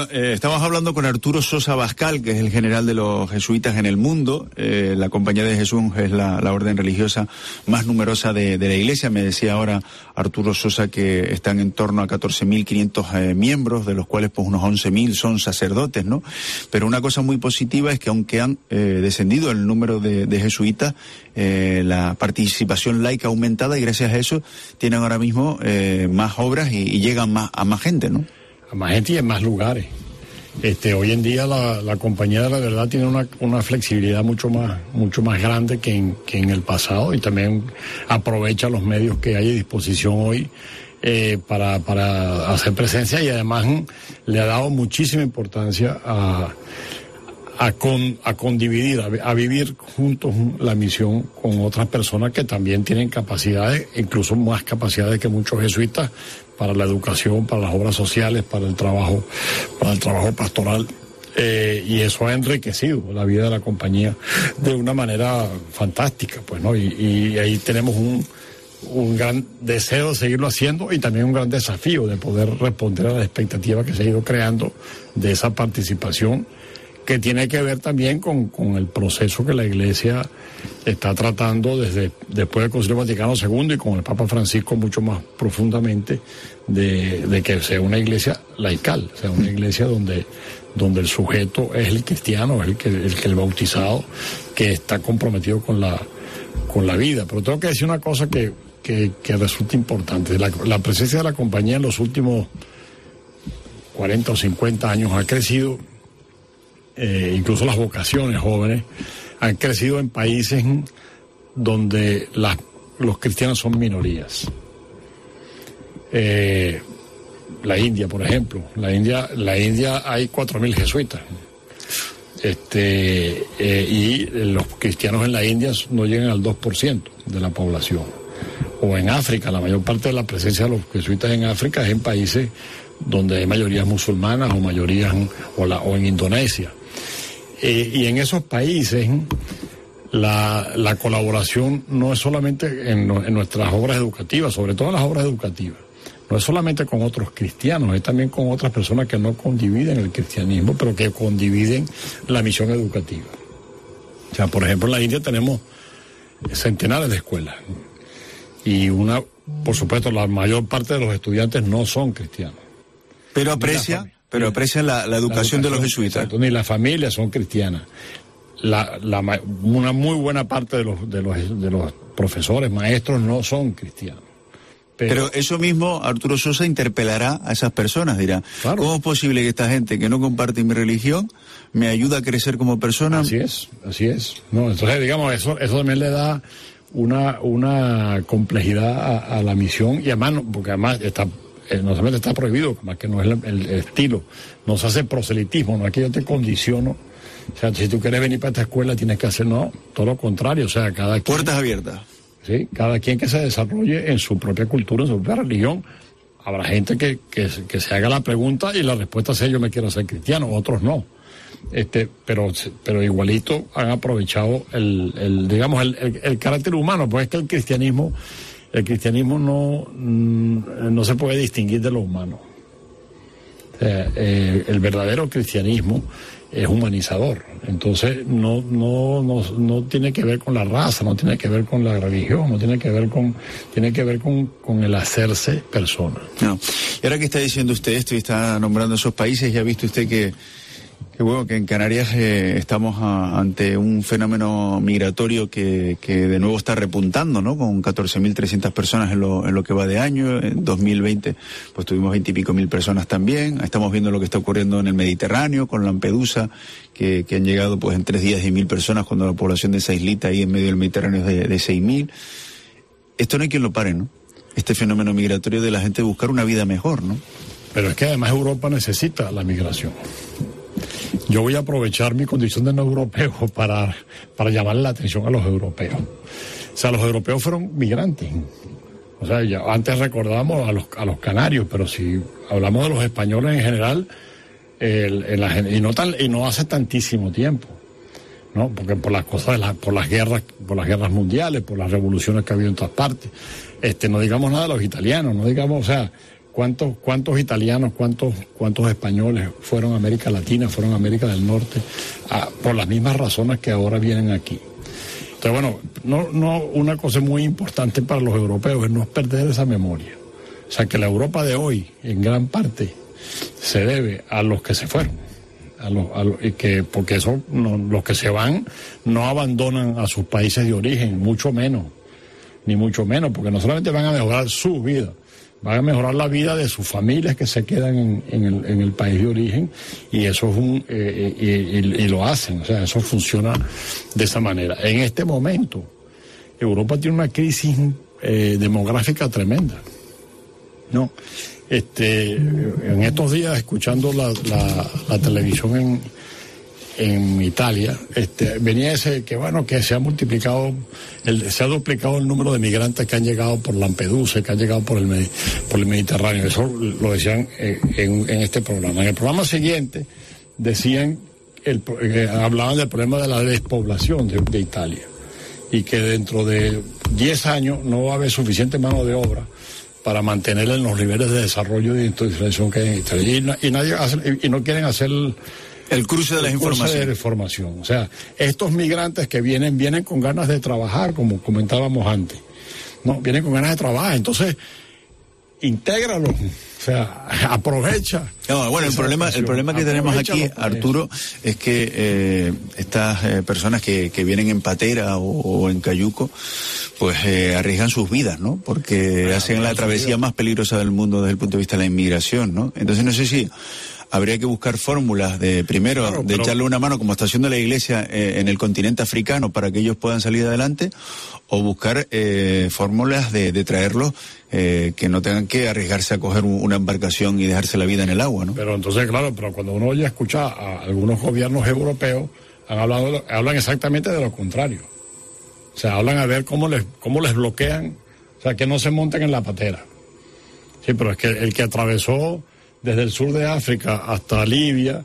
estamos hablando con Arturo Sosa Bascal, que es el general de los jesuitas en el mundo. La Compañía de Jesús es la orden religiosa más numerosa de la Iglesia. Me decía ahora Arturo Sosa que están en torno a 14.500 miembros, de los cuales pues unos 11.000 son sacerdotes, ¿no? Pero una cosa muy positiva es que aunque han descendido el número de jesuitas, la participación laica ha aumentado y gracias a eso tienen ahora mismo más obras y llegan a más gente, ¿no? A más gente y en más lugares. Hoy en día la Compañía de la Verdad tiene una flexibilidad mucho más grande que en el pasado, y también aprovecha los medios que hay a disposición hoy para hacer presencia, y además le ha dado muchísima importancia a condividir, a vivir juntos la misión con otras personas que también tienen capacidades, incluso más capacidades que muchos jesuitas, para la educación, para las obras sociales, para el trabajo pastoral, y eso ha enriquecido la vida de la compañía de una manera fantástica, pues, ¿no? Y ahí tenemos un gran deseo de seguirlo haciendo, y también un gran desafío de poder responder a la expectativa que se ha ido creando de esa participación, que tiene que ver también con el proceso que la Iglesia está tratando después del Concilio Vaticano II y con el Papa Francisco mucho más profundamente, de que sea una iglesia laical, sea una iglesia donde el sujeto es el cristiano, es el bautizado, que está comprometido con la vida. Pero tengo que decir una cosa que resulta importante. La presencia de la compañía en los últimos 40 o 50 años ha crecido. Incluso las vocaciones jóvenes han crecido en países donde los cristianos son minorías. La India, por ejemplo. La India hay 4.000 jesuitas. Y los cristianos en la India no llegan al 2% de la población. O en África, la mayor parte de la presencia de los jesuitas en África es en países donde hay mayorías musulmanas o en Indonesia. Y en esos países la colaboración no es solamente en nuestras obras educativas, sobre todo en las obras educativas, no es solamente con otros cristianos, es también con otras personas que no condividen el cristianismo, pero que condividen la misión educativa. O sea, por ejemplo, en la India tenemos centenares de escuelas, y por supuesto, la mayor parte de los estudiantes no son cristianos. Pero aprecian la educación de los jesuitas. Exacto, ni las familias son cristianas. Una muy buena parte de los profesores, maestros, no son cristianos. Pero eso mismo, Arturo Sosa, interpelará a esas personas, dirá, claro, ¿cómo es posible que esta gente que no comparte mi religión me ayude a crecer como persona? Así es. No, entonces, digamos, eso también le da una complejidad a la misión, y además, porque además no solamente está prohibido, más que no es el estilo, no se hace proselitismo, no es que yo te condiciono, o sea, si tú quieres venir para esta escuela tienes que hacer, no, todo lo contrario, o sea, cada quien... Puertas abiertas. Sí, cada quien que se desarrolle en su propia cultura, en su propia religión. Habrá gente que se haga la pregunta y la respuesta sea yo me quiero ser cristiano, otros no. Pero igualito han aprovechado el carácter humano, pues es que el cristianismo no se puede distinguir de lo humano. O sea, el verdadero cristianismo es humanizador. Entonces no tiene que ver con la raza, no tiene que ver con la religión, tiene que ver con el hacerse persona. No. Y ahora que está diciendo usted esto y está nombrando esos países, ya ha visto usted que en Canarias estamos ante un fenómeno migratorio que de nuevo está repuntando, ¿no? Con 14.300 personas en lo que va de año. En 2020 pues tuvimos 20 y pico mil personas también. Estamos viendo lo que está ocurriendo en el Mediterráneo con Lampedusa, que han llegado pues en 3 días 10.000 personas, cuando la población de esa islita ahí en medio del Mediterráneo es de 6.000. Esto no hay quien lo pare, ¿no? Este fenómeno migratorio de la gente buscar una vida mejor, ¿no? Pero es que además Europa necesita la migración. Yo voy a aprovechar mi condición de no europeo para llamarle la atención a los europeos. O sea, los europeos fueron migrantes. O sea, ya antes recordábamos a los canarios, pero si hablamos de los españoles en general, y no hace tantísimo tiempo, ¿no? Porque por las cosas por las guerras mundiales, por las revoluciones que ha habido en todas partes. No digamos nada de los italianos, no digamos, o sea, ¿Cuántos italianos, cuántos españoles fueron a América Latina, fueron a América del Norte, por las mismas razones que ahora vienen aquí? Entonces, bueno, una cosa muy importante para los europeos es no perder esa memoria. O sea, que la Europa de hoy, en gran parte, se debe a los que se fueron. Porque eso, los que se van no abandonan a sus países de origen, mucho menos, porque no solamente van a mejorar su vida, van a mejorar la vida de sus familias que se quedan en el país de origen, y eso es y lo hacen, o sea, eso funciona de esa manera. En este momento, Europa tiene una crisis demográfica tremenda, ¿no? En estos días, escuchando la televisión en Italia, venía que se ha multiplicado, se ha duplicado el número de migrantes que han llegado por Lampedusa, que han llegado por el Mediterráneo. Eso lo decían en este programa. En el programa siguiente decían, hablaban del problema de la despoblación de Italia, y que dentro de 10 años no va a haber suficiente mano de obra para mantener en los niveles de desarrollo y de industrialización que hay en Italia. Y no quieren hacer el cruce de la información. O sea, estos migrantes que vienen con ganas de trabajar, como comentábamos antes, ¿no? Vienen con ganas de trabajar, entonces intégralos, o sea, aprovecha. No, bueno, el problema que tenemos aquí, Arturo, es que estas personas que vienen en patera o en cayuco, pues arriesgan sus vidas, ¿no? Porque hacen la travesía más peligrosa del mundo desde el punto de vista de la inmigración, ¿no? Entonces no sé si habría que buscar fórmulas de echarle una mano, como está haciendo la Iglesia en el continente africano, para que ellos puedan salir adelante, o buscar fórmulas de traerlos que no tengan que arriesgarse a coger una embarcación y dejarse la vida en el agua, ¿no? Pero entonces, claro, cuando uno oye escuchar a algunos gobiernos europeos, hablan exactamente de lo contrario. O sea, hablan a ver cómo les bloquean, o sea, que no se monten en la patera. Sí, pero es que el que atravesó desde el sur de África hasta Libia,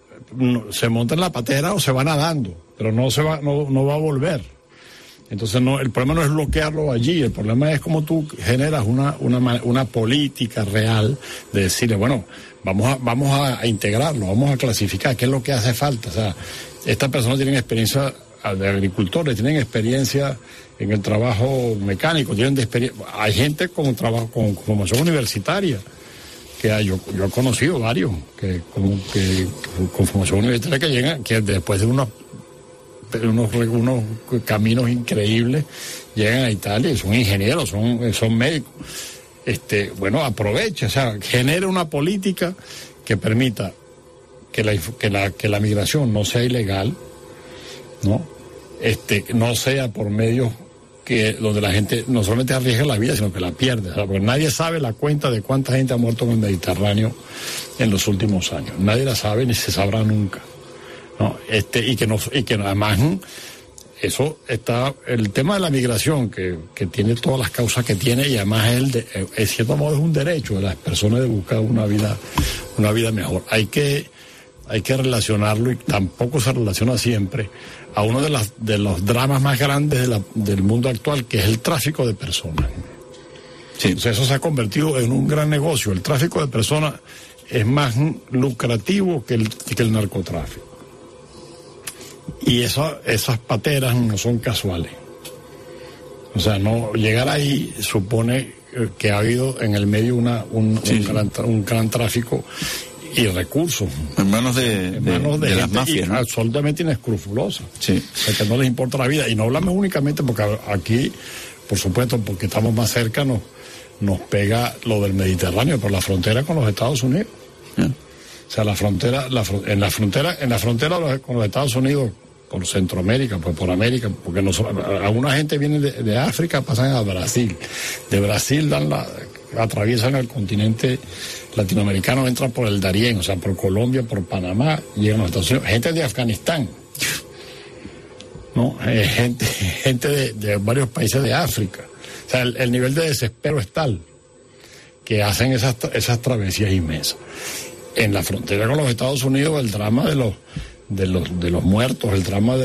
se monta en la patera o se va nadando, pero no va a volver. Entonces el problema no es bloquearlo allí, el problema es cómo tú generas una política real de decirle, bueno, vamos a integrarlo, vamos a clasificar qué es lo que hace falta. O sea, estas personas tienen experiencia de agricultores, tienen experiencia en el trabajo mecánico, hay gente con formación universitaria. Yo he conocido varios que con formación universitaria que llegan, que después de unos caminos increíbles llegan a Italia y son ingenieros, son médicos. Bueno, aprovecha, o sea, genera una política que permita que la migración no sea ilegal, ¿no? No sea por medios donde la gente no solamente arriesga la vida, sino que la pierde, o sea, porque nadie sabe la cuenta de cuánta gente ha muerto en el Mediterráneo en los últimos años. Nadie la sabe ni se sabrá nunca, ¿no? Y que además eso está, el tema de la migración que tiene todas las causas que tiene, y además en cierto modo es un derecho de las personas de buscar una vida mejor. Hay que relacionarlo, y tampoco se relaciona siempre, a uno de los dramas más grandes del mundo actual, que es el tráfico de personas. Sí. Entonces eso se ha convertido en un gran negocio. El tráfico de personas es más lucrativo que el narcotráfico. Y esas pateras no son casuales. O sea, no llegar ahí supone que ha habido en el medio un gran tráfico y recursos en manos de las mafias, ¿no? Absolutamente inescrupulosas, sí. O sea, que no les importa la vida. Y no hablamos únicamente porque aquí, por supuesto, porque estamos más cerca, nos pega lo del Mediterráneo, por la frontera con los Estados Unidos. Yeah. O sea, en la frontera con los Estados Unidos, por Centroamérica, pues por América, porque alguna gente viene de África, pasan a Brasil. De Brasil atraviesan el continente latinoamericano, entran por el Darién, o sea, por Colombia, por Panamá, llegan a los Estados Unidos. Gente de Afganistán, ¿no? Gente de varios países de África. O sea, el nivel de desespero es tal que hacen esas travesías inmensas. En la frontera con los Estados Unidos, el drama de los muertos, el drama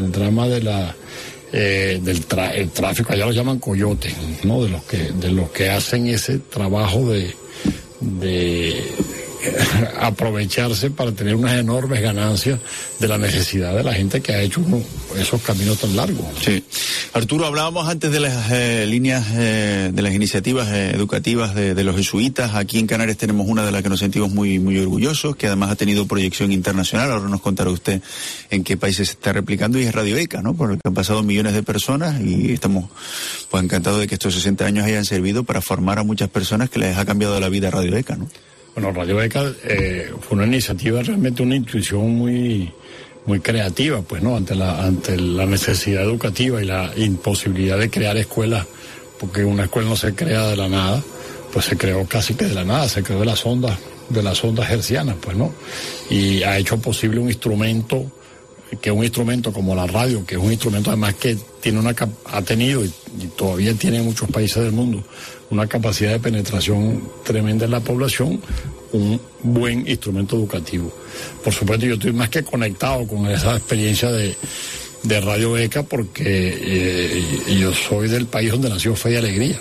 del tráfico, allá lo llaman coyotes, ¿no? De los que hacen ese trabajo aprovecharse para tener unas enormes ganancias de la necesidad de la gente que ha hecho esos caminos tan largos. Sí. Arturo, hablábamos antes de las líneas, de las iniciativas educativas de los jesuitas. Aquí en Canarias tenemos una de las que nos sentimos muy, muy orgullosos, que además ha tenido proyección internacional. Ahora nos contará usted en qué países se está replicando, y es Radio ECA, ¿no? Por el que han pasado millones de personas, y estamos pues encantados de que estos 60 años hayan servido para formar a muchas personas que les ha cambiado la vida a Radio ECA, ¿no? Bueno, Radio ECA fue una iniciativa, realmente una intuición muy creativa, pues, ¿no? Ante la necesidad educativa y la imposibilidad de crear escuelas, porque una escuela no se crea de la nada, pues se creó casi que de la nada, se creó de las ondas hertzianas, pues, ¿no? Y ha hecho posible un instrumento como la radio, que es un instrumento además que ha tenido y todavía tiene en muchos países del mundo una capacidad de penetración tremenda en la población, un buen instrumento educativo. Por supuesto, yo estoy más que conectado con esa experiencia de Radio ECA, porque yo soy del país donde nació Fe y Alegría.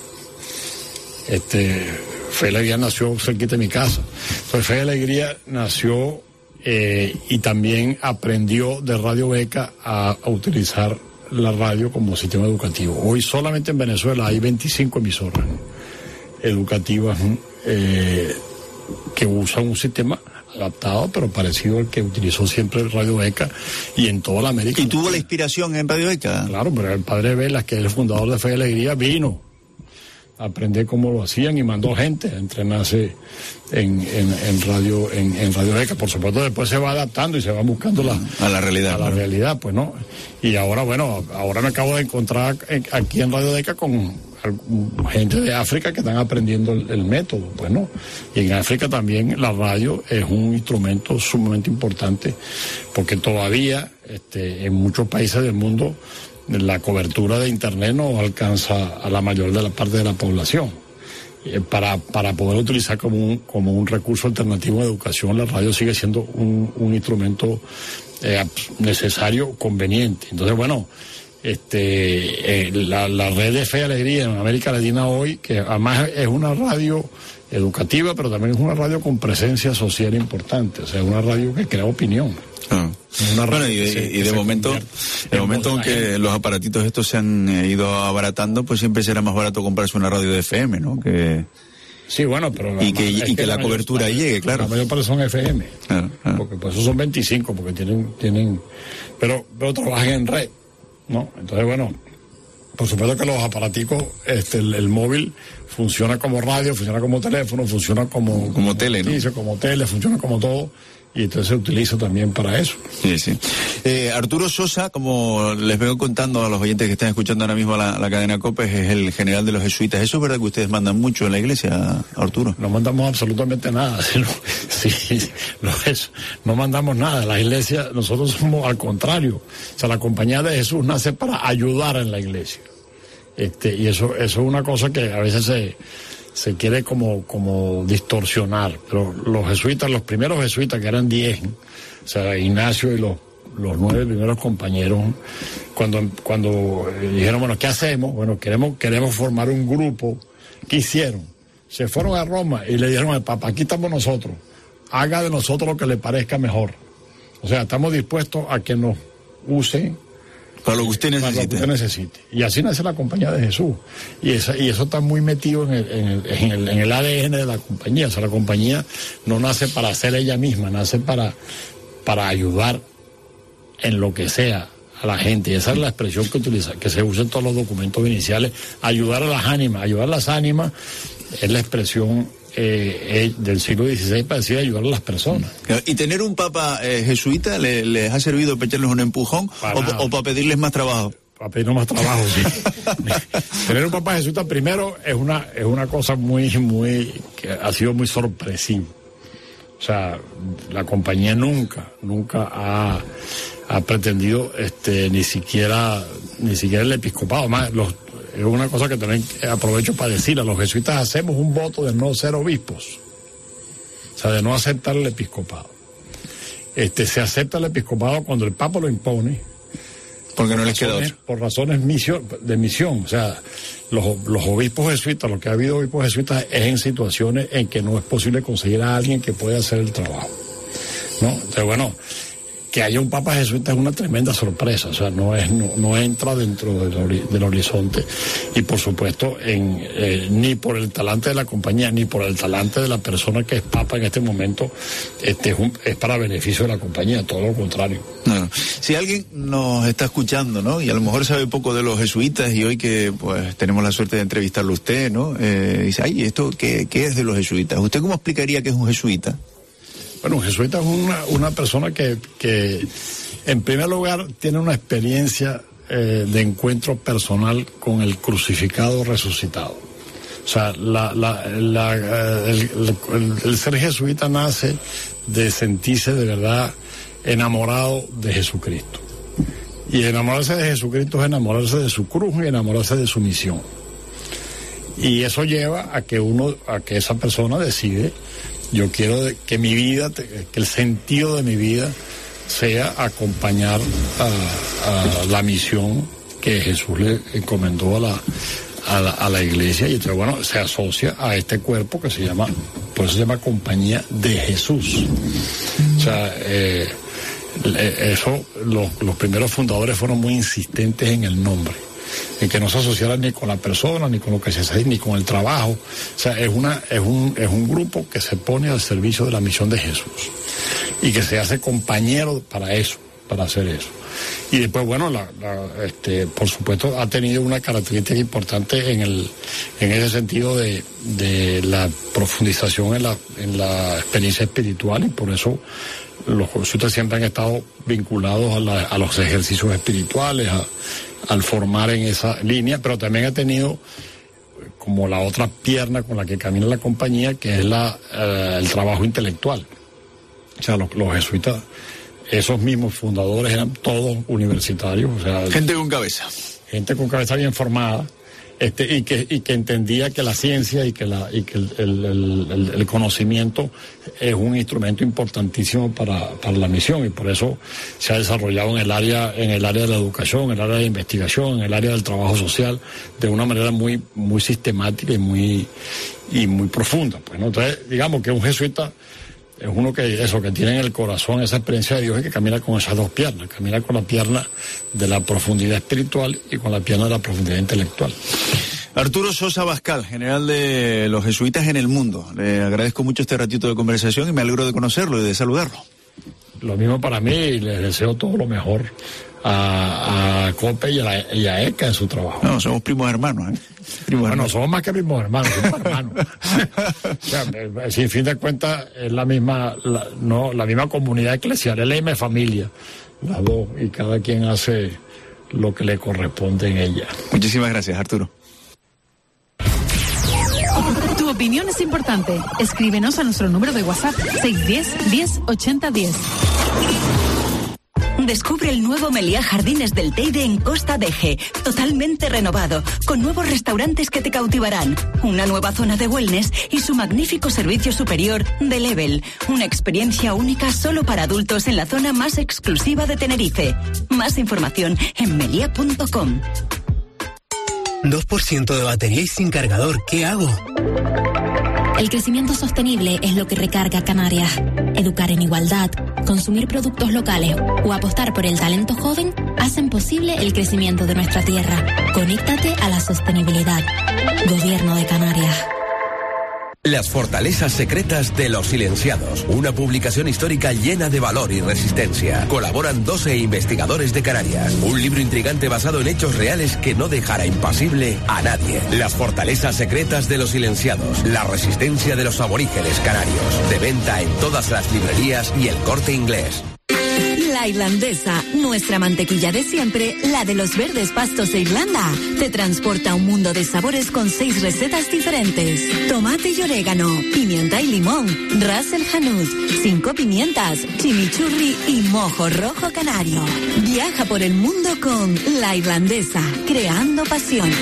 Fe y Alegría nació cerquita de mi casa. Entonces, Fe y Alegría nació y también aprendió de Radio ECA a utilizar la radio como sistema educativo. Hoy solamente en Venezuela hay 25 emisoras educativas que usan un sistema adaptado, pero parecido al que utilizó siempre Radio ECA y en toda la América. ¿Y tuvo la inspiración en Radio ECA? Claro, pero el padre Velas, que es el fundador de Fe y Alegría, vino a aprender cómo lo hacían y mandó gente a entrenarse en Radio ECA. Por supuesto, después se va adaptando y se va buscando a la realidad. A la realidad, pues, ¿no? Y ahora, bueno, ahora me acabo de encontrar aquí en Radio ECA con gente de África que están aprendiendo el método, pues, ¿no? Y en África también la radio es un instrumento sumamente importante, porque todavía en muchos países del mundo la cobertura de internet no alcanza a la mayor de la parte de la población. Para poder utilizar como un recurso alternativo de educación, la radio sigue siendo un instrumento necesario, conveniente. Entonces, bueno, la red de Fe y Alegría en América Latina hoy, que además es una radio educativa, pero también es una radio con presencia social importante, o sea, una radio que crea opinión. Bueno, y de momento, aunque los aparatitos estos se han ido abaratando, pues siempre será más barato comprarse una radio de FM, ¿no? Sí, bueno, pero... Y que la cobertura llegue, claro. La mayor parte son FM, porque pues esos son 25, porque tienen pero trabajan en red, ¿no? Entonces, bueno, por supuesto que los aparaticos, el móvil funciona como radio, funciona como teléfono, funciona como tele, ¿no? Como tele, funciona como todo. Y entonces se utiliza también para eso. Sí. Arturo Sosa, como les vengo contando a los oyentes que están escuchando ahora mismo la cadena COPE, es el general de los jesuitas. ¿Eso es verdad que ustedes mandan mucho en la iglesia, Arturo? No mandamos absolutamente nada. No mandamos nada. La iglesia, nosotros somos al contrario. O sea, la compañía de Jesús nace para ayudar en la iglesia. Y eso es una cosa que a veces se quiere como distorsionar, pero los jesuitas, los primeros jesuitas, que eran 10, o sea, Ignacio y los 9 primeros compañeros, cuando dijeron, bueno, ¿qué hacemos? Bueno, queremos formar un grupo. ¿Qué hicieron? Se fueron a Roma y le dijeron al Papa, aquí estamos nosotros, haga de nosotros lo que le parezca mejor. O sea, estamos dispuestos a que nos use para lo que usted necesite. Y así nace la Compañía de Jesús. Y eso está muy metido en el ADN de la compañía. O sea, la compañía no nace para ser ella misma, nace para ayudar en lo que sea a la gente. Y esa es la expresión que se usa en todos los documentos iniciales. Ayudar a las ánimas. Ayudar a las ánimas es la expresión del siglo XVI para decir ayudar a las personas. ¿Y tener un papa jesuita les ha servido para echarles un empujón o para pedirles más trabajo? Para pedirnos más trabajo, sí. Tener un papa jesuita primero es una cosa muy que ha sido muy sorpresiva. O sea, la compañía nunca ha pretendido ni siquiera el episcopado. Más es una cosa que también aprovecho para decir, a los jesuitas hacemos un voto de no ser obispos, o sea, de no aceptar el episcopado. Se acepta el episcopado cuando el Papa lo impone, Porque no les queda otra. Por razones de misión. O sea, los obispos jesuitas, lo que ha habido obispos jesuitas es en situaciones en que no es posible conseguir a alguien que pueda hacer el trabajo, ¿no? Entonces, bueno, que haya un papa jesuita es una tremenda sorpresa, o sea, no entra dentro del horizonte, y por supuesto ni por el talante de la compañía ni por el talante de la persona que es papa en este momento es para beneficio de la compañía, todo lo contrario. No. Si alguien nos está escuchando, ¿no? Y a lo mejor sabe poco de los jesuitas, y hoy que pues tenemos la suerte de entrevistarlo a usted, ¿no? Dice, ay, ¿esto qué es de los jesuitas? ¿Usted cómo explicaría qué es un jesuita? Bueno, un jesuita es una persona que en primer lugar tiene una experiencia de encuentro personal con el crucificado resucitado. O sea, el ser jesuita nace de sentirse de verdad enamorado de Jesucristo. Y enamorarse de Jesucristo es enamorarse de su cruz y enamorarse de su misión. Y eso lleva a que esa persona decide: yo quiero que mi vida, que el sentido de mi vida sea acompañar a la misión que Jesús le encomendó a la iglesia, y entonces, bueno, se asocia a este cuerpo que se llama, por eso se llama Compañía de Jesús. O sea, los primeros fundadores fueron muy insistentes en el nombre, en que no se asociara ni con la persona, ni con lo que se hace, ni con el trabajo. O sea, es un grupo que se pone al servicio de la misión de Jesús y que se hace compañero para eso, para hacer eso. Y después, bueno, por supuesto, ha tenido una característica importante en ese sentido de la profundización en la experiencia espiritual, y por eso los jesuitas siempre han estado vinculados a los ejercicios espirituales, al formar en esa línea, pero también ha tenido como la otra pierna con la que camina la compañía, que es el trabajo intelectual. O sea, los jesuitas, esos mismos fundadores eran todos universitarios, o sea, gente con cabeza bien formada, y que entendía que la ciencia y que el conocimiento es un instrumento importantísimo para la misión, y por eso se ha desarrollado en el área de la educación, en el área de investigación, en el área del trabajo social, de una manera muy, muy sistemática y muy profunda. Pues, ¿no? Entonces, digamos que un jesuita es uno que tiene en el corazón esa experiencia de Dios y que camina con esas dos piernas, camina con la pierna de la profundidad espiritual y con la pierna de la profundidad intelectual. Arturo Sosa Bascal, general de los jesuitas en el mundo. Le agradezco mucho este ratito de conversación y me alegro de conocerlo y de saludarlo. Lo mismo para mí, y les deseo todo lo mejor a COPE y a ECA en su trabajo. No, somos primos hermanos, Somos más que primos hermanos, somos hermanos. O sea, sin fin de cuentas, es la misma comunidad eclesial, es la misma familia, las dos, y cada quien hace lo que le corresponde en ella. Muchísimas gracias, Arturo. Tu opinión es importante. Escríbenos a nuestro número de WhatsApp 610 10 80 10. Descubre el nuevo Meliá Jardines del Teide en Costa Deje, totalmente renovado, con nuevos restaurantes que te cautivarán, una nueva zona de wellness y su magnífico servicio superior de Level, una experiencia única solo para adultos en la zona más exclusiva de Tenerife. Más información en melia.com. 2% de batería y sin cargador, ¿qué hago? El crecimiento sostenible es lo que recarga Canarias. Educar en igualdad, consumir productos locales o apostar por el talento joven hacen posible el crecimiento de nuestra tierra. Conéctate a la sostenibilidad. Gobierno de Canarias. Las fortalezas secretas de los silenciados, una publicación histórica llena de valor y resistencia. Colaboran 12 investigadores de Canarias, un libro intrigante basado en hechos reales que no dejará impasible a nadie. Las fortalezas secretas de los silenciados, la resistencia de los aborígenes canarios, de venta en todas las librerías y El Corte Inglés. La Irlandesa, nuestra mantequilla de siempre, la de los verdes pastos de Irlanda, te transporta a un mundo de sabores con 6 recetas diferentes. Tomate y orégano, pimienta y limón, ras el hanout, 5 pimientas, chimichurri y mojo rojo canario. Viaja por el mundo con La Irlandesa, creando pasión.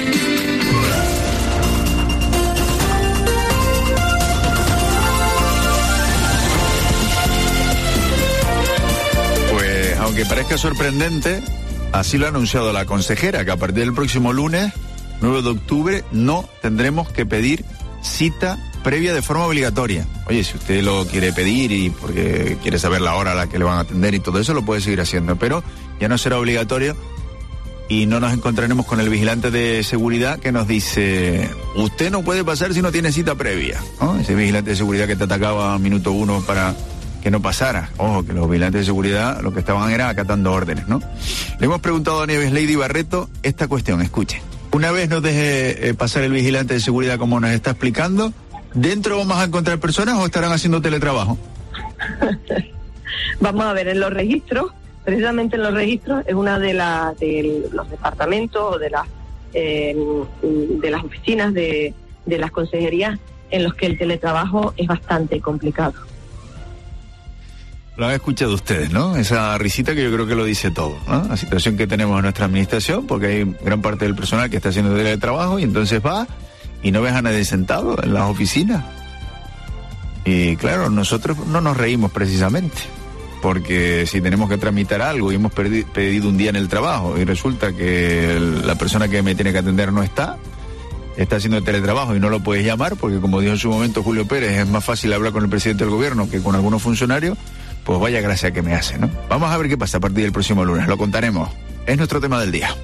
Aunque parezca sorprendente, Así lo ha anunciado la consejera, que a partir del próximo lunes, 9 de octubre, no tendremos que pedir cita previa de forma obligatoria. Oye, si usted lo quiere pedir y porque quiere saber la hora a la que le van a atender y todo eso, lo puede seguir haciendo, pero ya no será obligatorio y no nos encontraremos con el vigilante de seguridad que nos dice: usted no puede pasar si no tiene cita previa, ¿no? Ese vigilante de seguridad que te atacaba a minuto 1 para que no pasara. Ojo, que los vigilantes de seguridad lo que estaban era acatando órdenes, ¿no? Le hemos preguntado a Nieves Lady Barreto esta cuestión, escuche. Una vez nos deje pasar el vigilante de seguridad como nos está explicando, ¿dentro vamos a encontrar personas o estarán haciendo teletrabajo? Vamos a ver, en los registros, precisamente en los registros, es una de los departamentos o de las oficinas de las consejerías en los que el teletrabajo es bastante complicado. Lo han escuchado ustedes, ¿no? Esa risita que yo creo que lo dice todo, ¿no? La situación que tenemos en nuestra administración, porque hay gran parte del personal que está haciendo teletrabajo y entonces va y no ves a nadie sentado en las oficinas. Y claro, nosotros no nos reímos precisamente, porque si tenemos que tramitar algo y hemos pedido un día en el trabajo y resulta que la persona que me tiene que atender no está haciendo teletrabajo y no lo puedes llamar, porque como dijo en su momento Julio Pérez, es más fácil hablar con el presidente del gobierno que con algunos funcionarios, pues vaya gracia que me hace, ¿no? Vamos a ver qué pasa a partir del próximo lunes, lo contaremos. Es nuestro tema del día.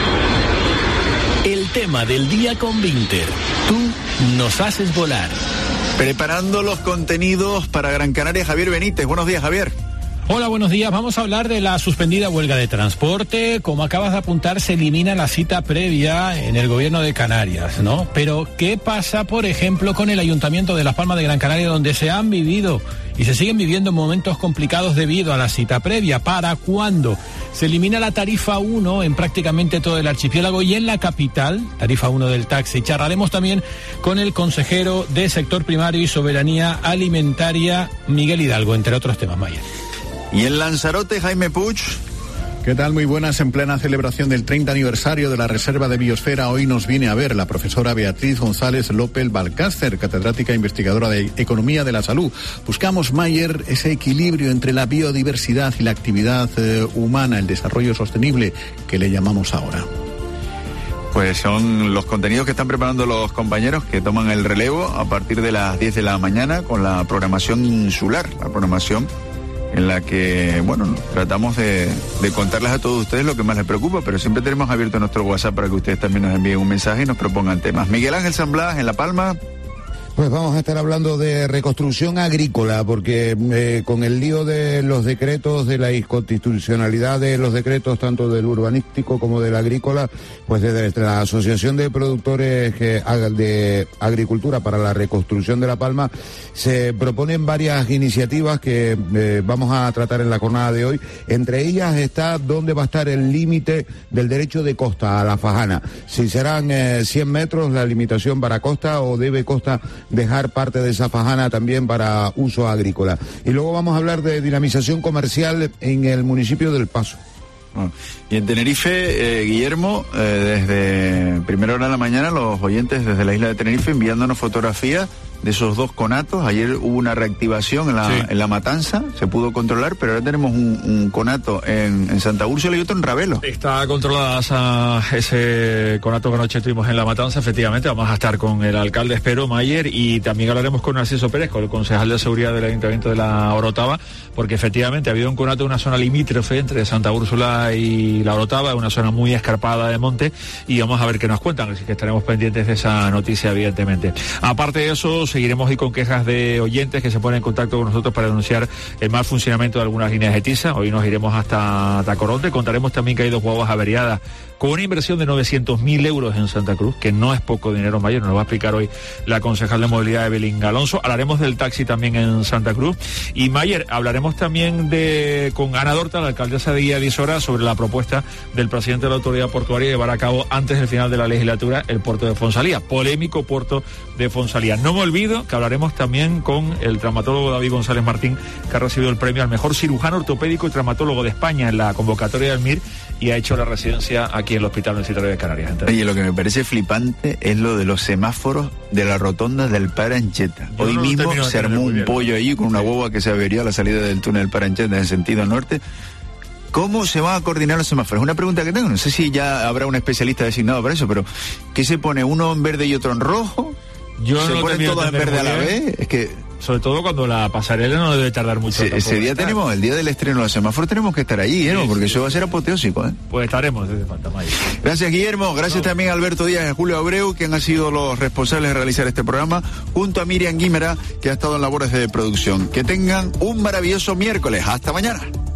El tema del día con Vinter. Tú nos haces volar. Preparando los contenidos para Gran Canaria, Javier Benítez. Buenos días, Javier. Hola, buenos días. Vamos a hablar de la suspendida huelga de transporte. Como acabas de apuntar, se elimina la cita previa en el gobierno de Canarias, ¿no? Pero, ¿qué pasa, por ejemplo, con el Ayuntamiento de Las Palmas de Gran Canaria, donde se han vivido y se siguen viviendo momentos complicados debido a la cita previa? ¿Para cuándo? Se elimina la tarifa 1 en prácticamente todo el archipiélago y en la capital, tarifa 1 del taxi. Charlaremos también con el consejero de Sector Primario y Soberanía Alimentaria, Miguel Hidalgo, entre otros temas, Mayer. Y en Lanzarote, Jaime Puig. ¿Qué tal? Muy buenas. En plena celebración del 30 aniversario de la Reserva de Biosfera, hoy nos viene a ver la profesora Beatriz González López Balcácer, catedrática e investigadora de Economía de la Salud. Buscamos, Mayer, ese equilibrio entre la biodiversidad y la actividad humana, el desarrollo sostenible que le llamamos ahora. Pues son los contenidos que están preparando los compañeros que toman el relevo a partir de las 10 de la mañana con la programación insular, la programación en la que, bueno, tratamos de contarles a todos ustedes lo que más les preocupa, pero siempre tenemos abierto nuestro WhatsApp para que ustedes también nos envíen un mensaje y nos propongan temas. Miguel Ángel San Blas, en La Palma. Pues vamos a estar hablando de reconstrucción agrícola, porque con el lío de los decretos, de la inconstitucionalidad de los decretos, tanto del urbanístico como del agrícola, pues desde la Asociación de Productores de Agricultura para la Reconstrucción de La Palma se proponen varias iniciativas que vamos a tratar en la jornada de hoy. Entre ellas está dónde va a estar el límite del derecho de costa a la fajana. Si serán 100 metros la limitación para costa o debe costa dejar parte de esa fajana también para uso agrícola. Y luego vamos a hablar de dinamización comercial en el municipio del Paso. Y en Tenerife, Guillermo, desde primera hora de la mañana, los oyentes desde la isla de Tenerife enviándonos fotografías de esos dos conatos. Ayer hubo una reactivación en la Matanza, se pudo controlar, pero ahora tenemos un conato en Santa Úrsula y otro en Ravelo. Está controlada ese conato que anoche tuvimos en la Matanza, efectivamente. Vamos a estar con el alcalde, espero, Mayer, y también hablaremos con Narciso Pérez, con el concejal de seguridad del Ayuntamiento de la Orotava, porque efectivamente ha habido un conato en una zona limítrofe entre Santa Úrsula y la Orotava, una zona muy escarpada de monte, y vamos a ver qué nos cuentan, así que estaremos pendientes de esa noticia, evidentemente. Aparte de eso, seguiremos hoy con quejas de oyentes que se ponen en contacto con nosotros para denunciar el mal funcionamiento de algunas líneas de tiza. Hoy nos iremos hasta Tacoronte. Contaremos también que hay dos guaguas averiadas con una inversión de 900.000 euros en Santa Cruz, que no es poco dinero, Mayor. Nos lo va a explicar hoy la concejal de movilidad, Evelyn Alonso. Hablaremos del taxi también en Santa Cruz. Y Mayer, hablaremos también con Ana Dorta, la alcaldesa de Guía Visora, sobre la propuesta del presidente de la autoridad portuaria de llevar a cabo antes del final de la legislatura el puerto de Fonsalía. Polémico puerto de Fonsalía. No me olvido que hablaremos también con el traumatólogo David González Martín, que ha recibido el premio al mejor cirujano ortopédico y traumatólogo de España en la convocatoria del MIR y ha hecho la residencia aquí en el Hospital Universitario de Canarias. Oye, lo que me parece flipante es lo de los semáforos de la rotonda del Parancheta. Hoy mismo se armó un pollo ahí con una guagua que se averió a la salida del túnel Parancheta en sentido norte. ¿Cómo se van a coordinar los semáforos? Una pregunta que tengo, no sé si ya habrá un especialista designado para eso, pero ¿qué se pone? ¿Uno en verde y otro en rojo? ¿Se ponen todos en verde a la vez? Es que... Sobre todo cuando la pasarela no debe tardar mucho. Ese día tenemos, el día del estreno de los semáforos, tenemos que estar allí, Guillermo, porque eso va a ser apoteósico, ¿eh? Pues estaremos desde Fantamay. Gracias, Guillermo. Gracias también a Alberto Díaz y a Julio Abreu, que han sido los responsables de realizar este programa, junto a Miriam Guimera, que ha estado en labores de producción. Que tengan un maravilloso miércoles. Hasta mañana.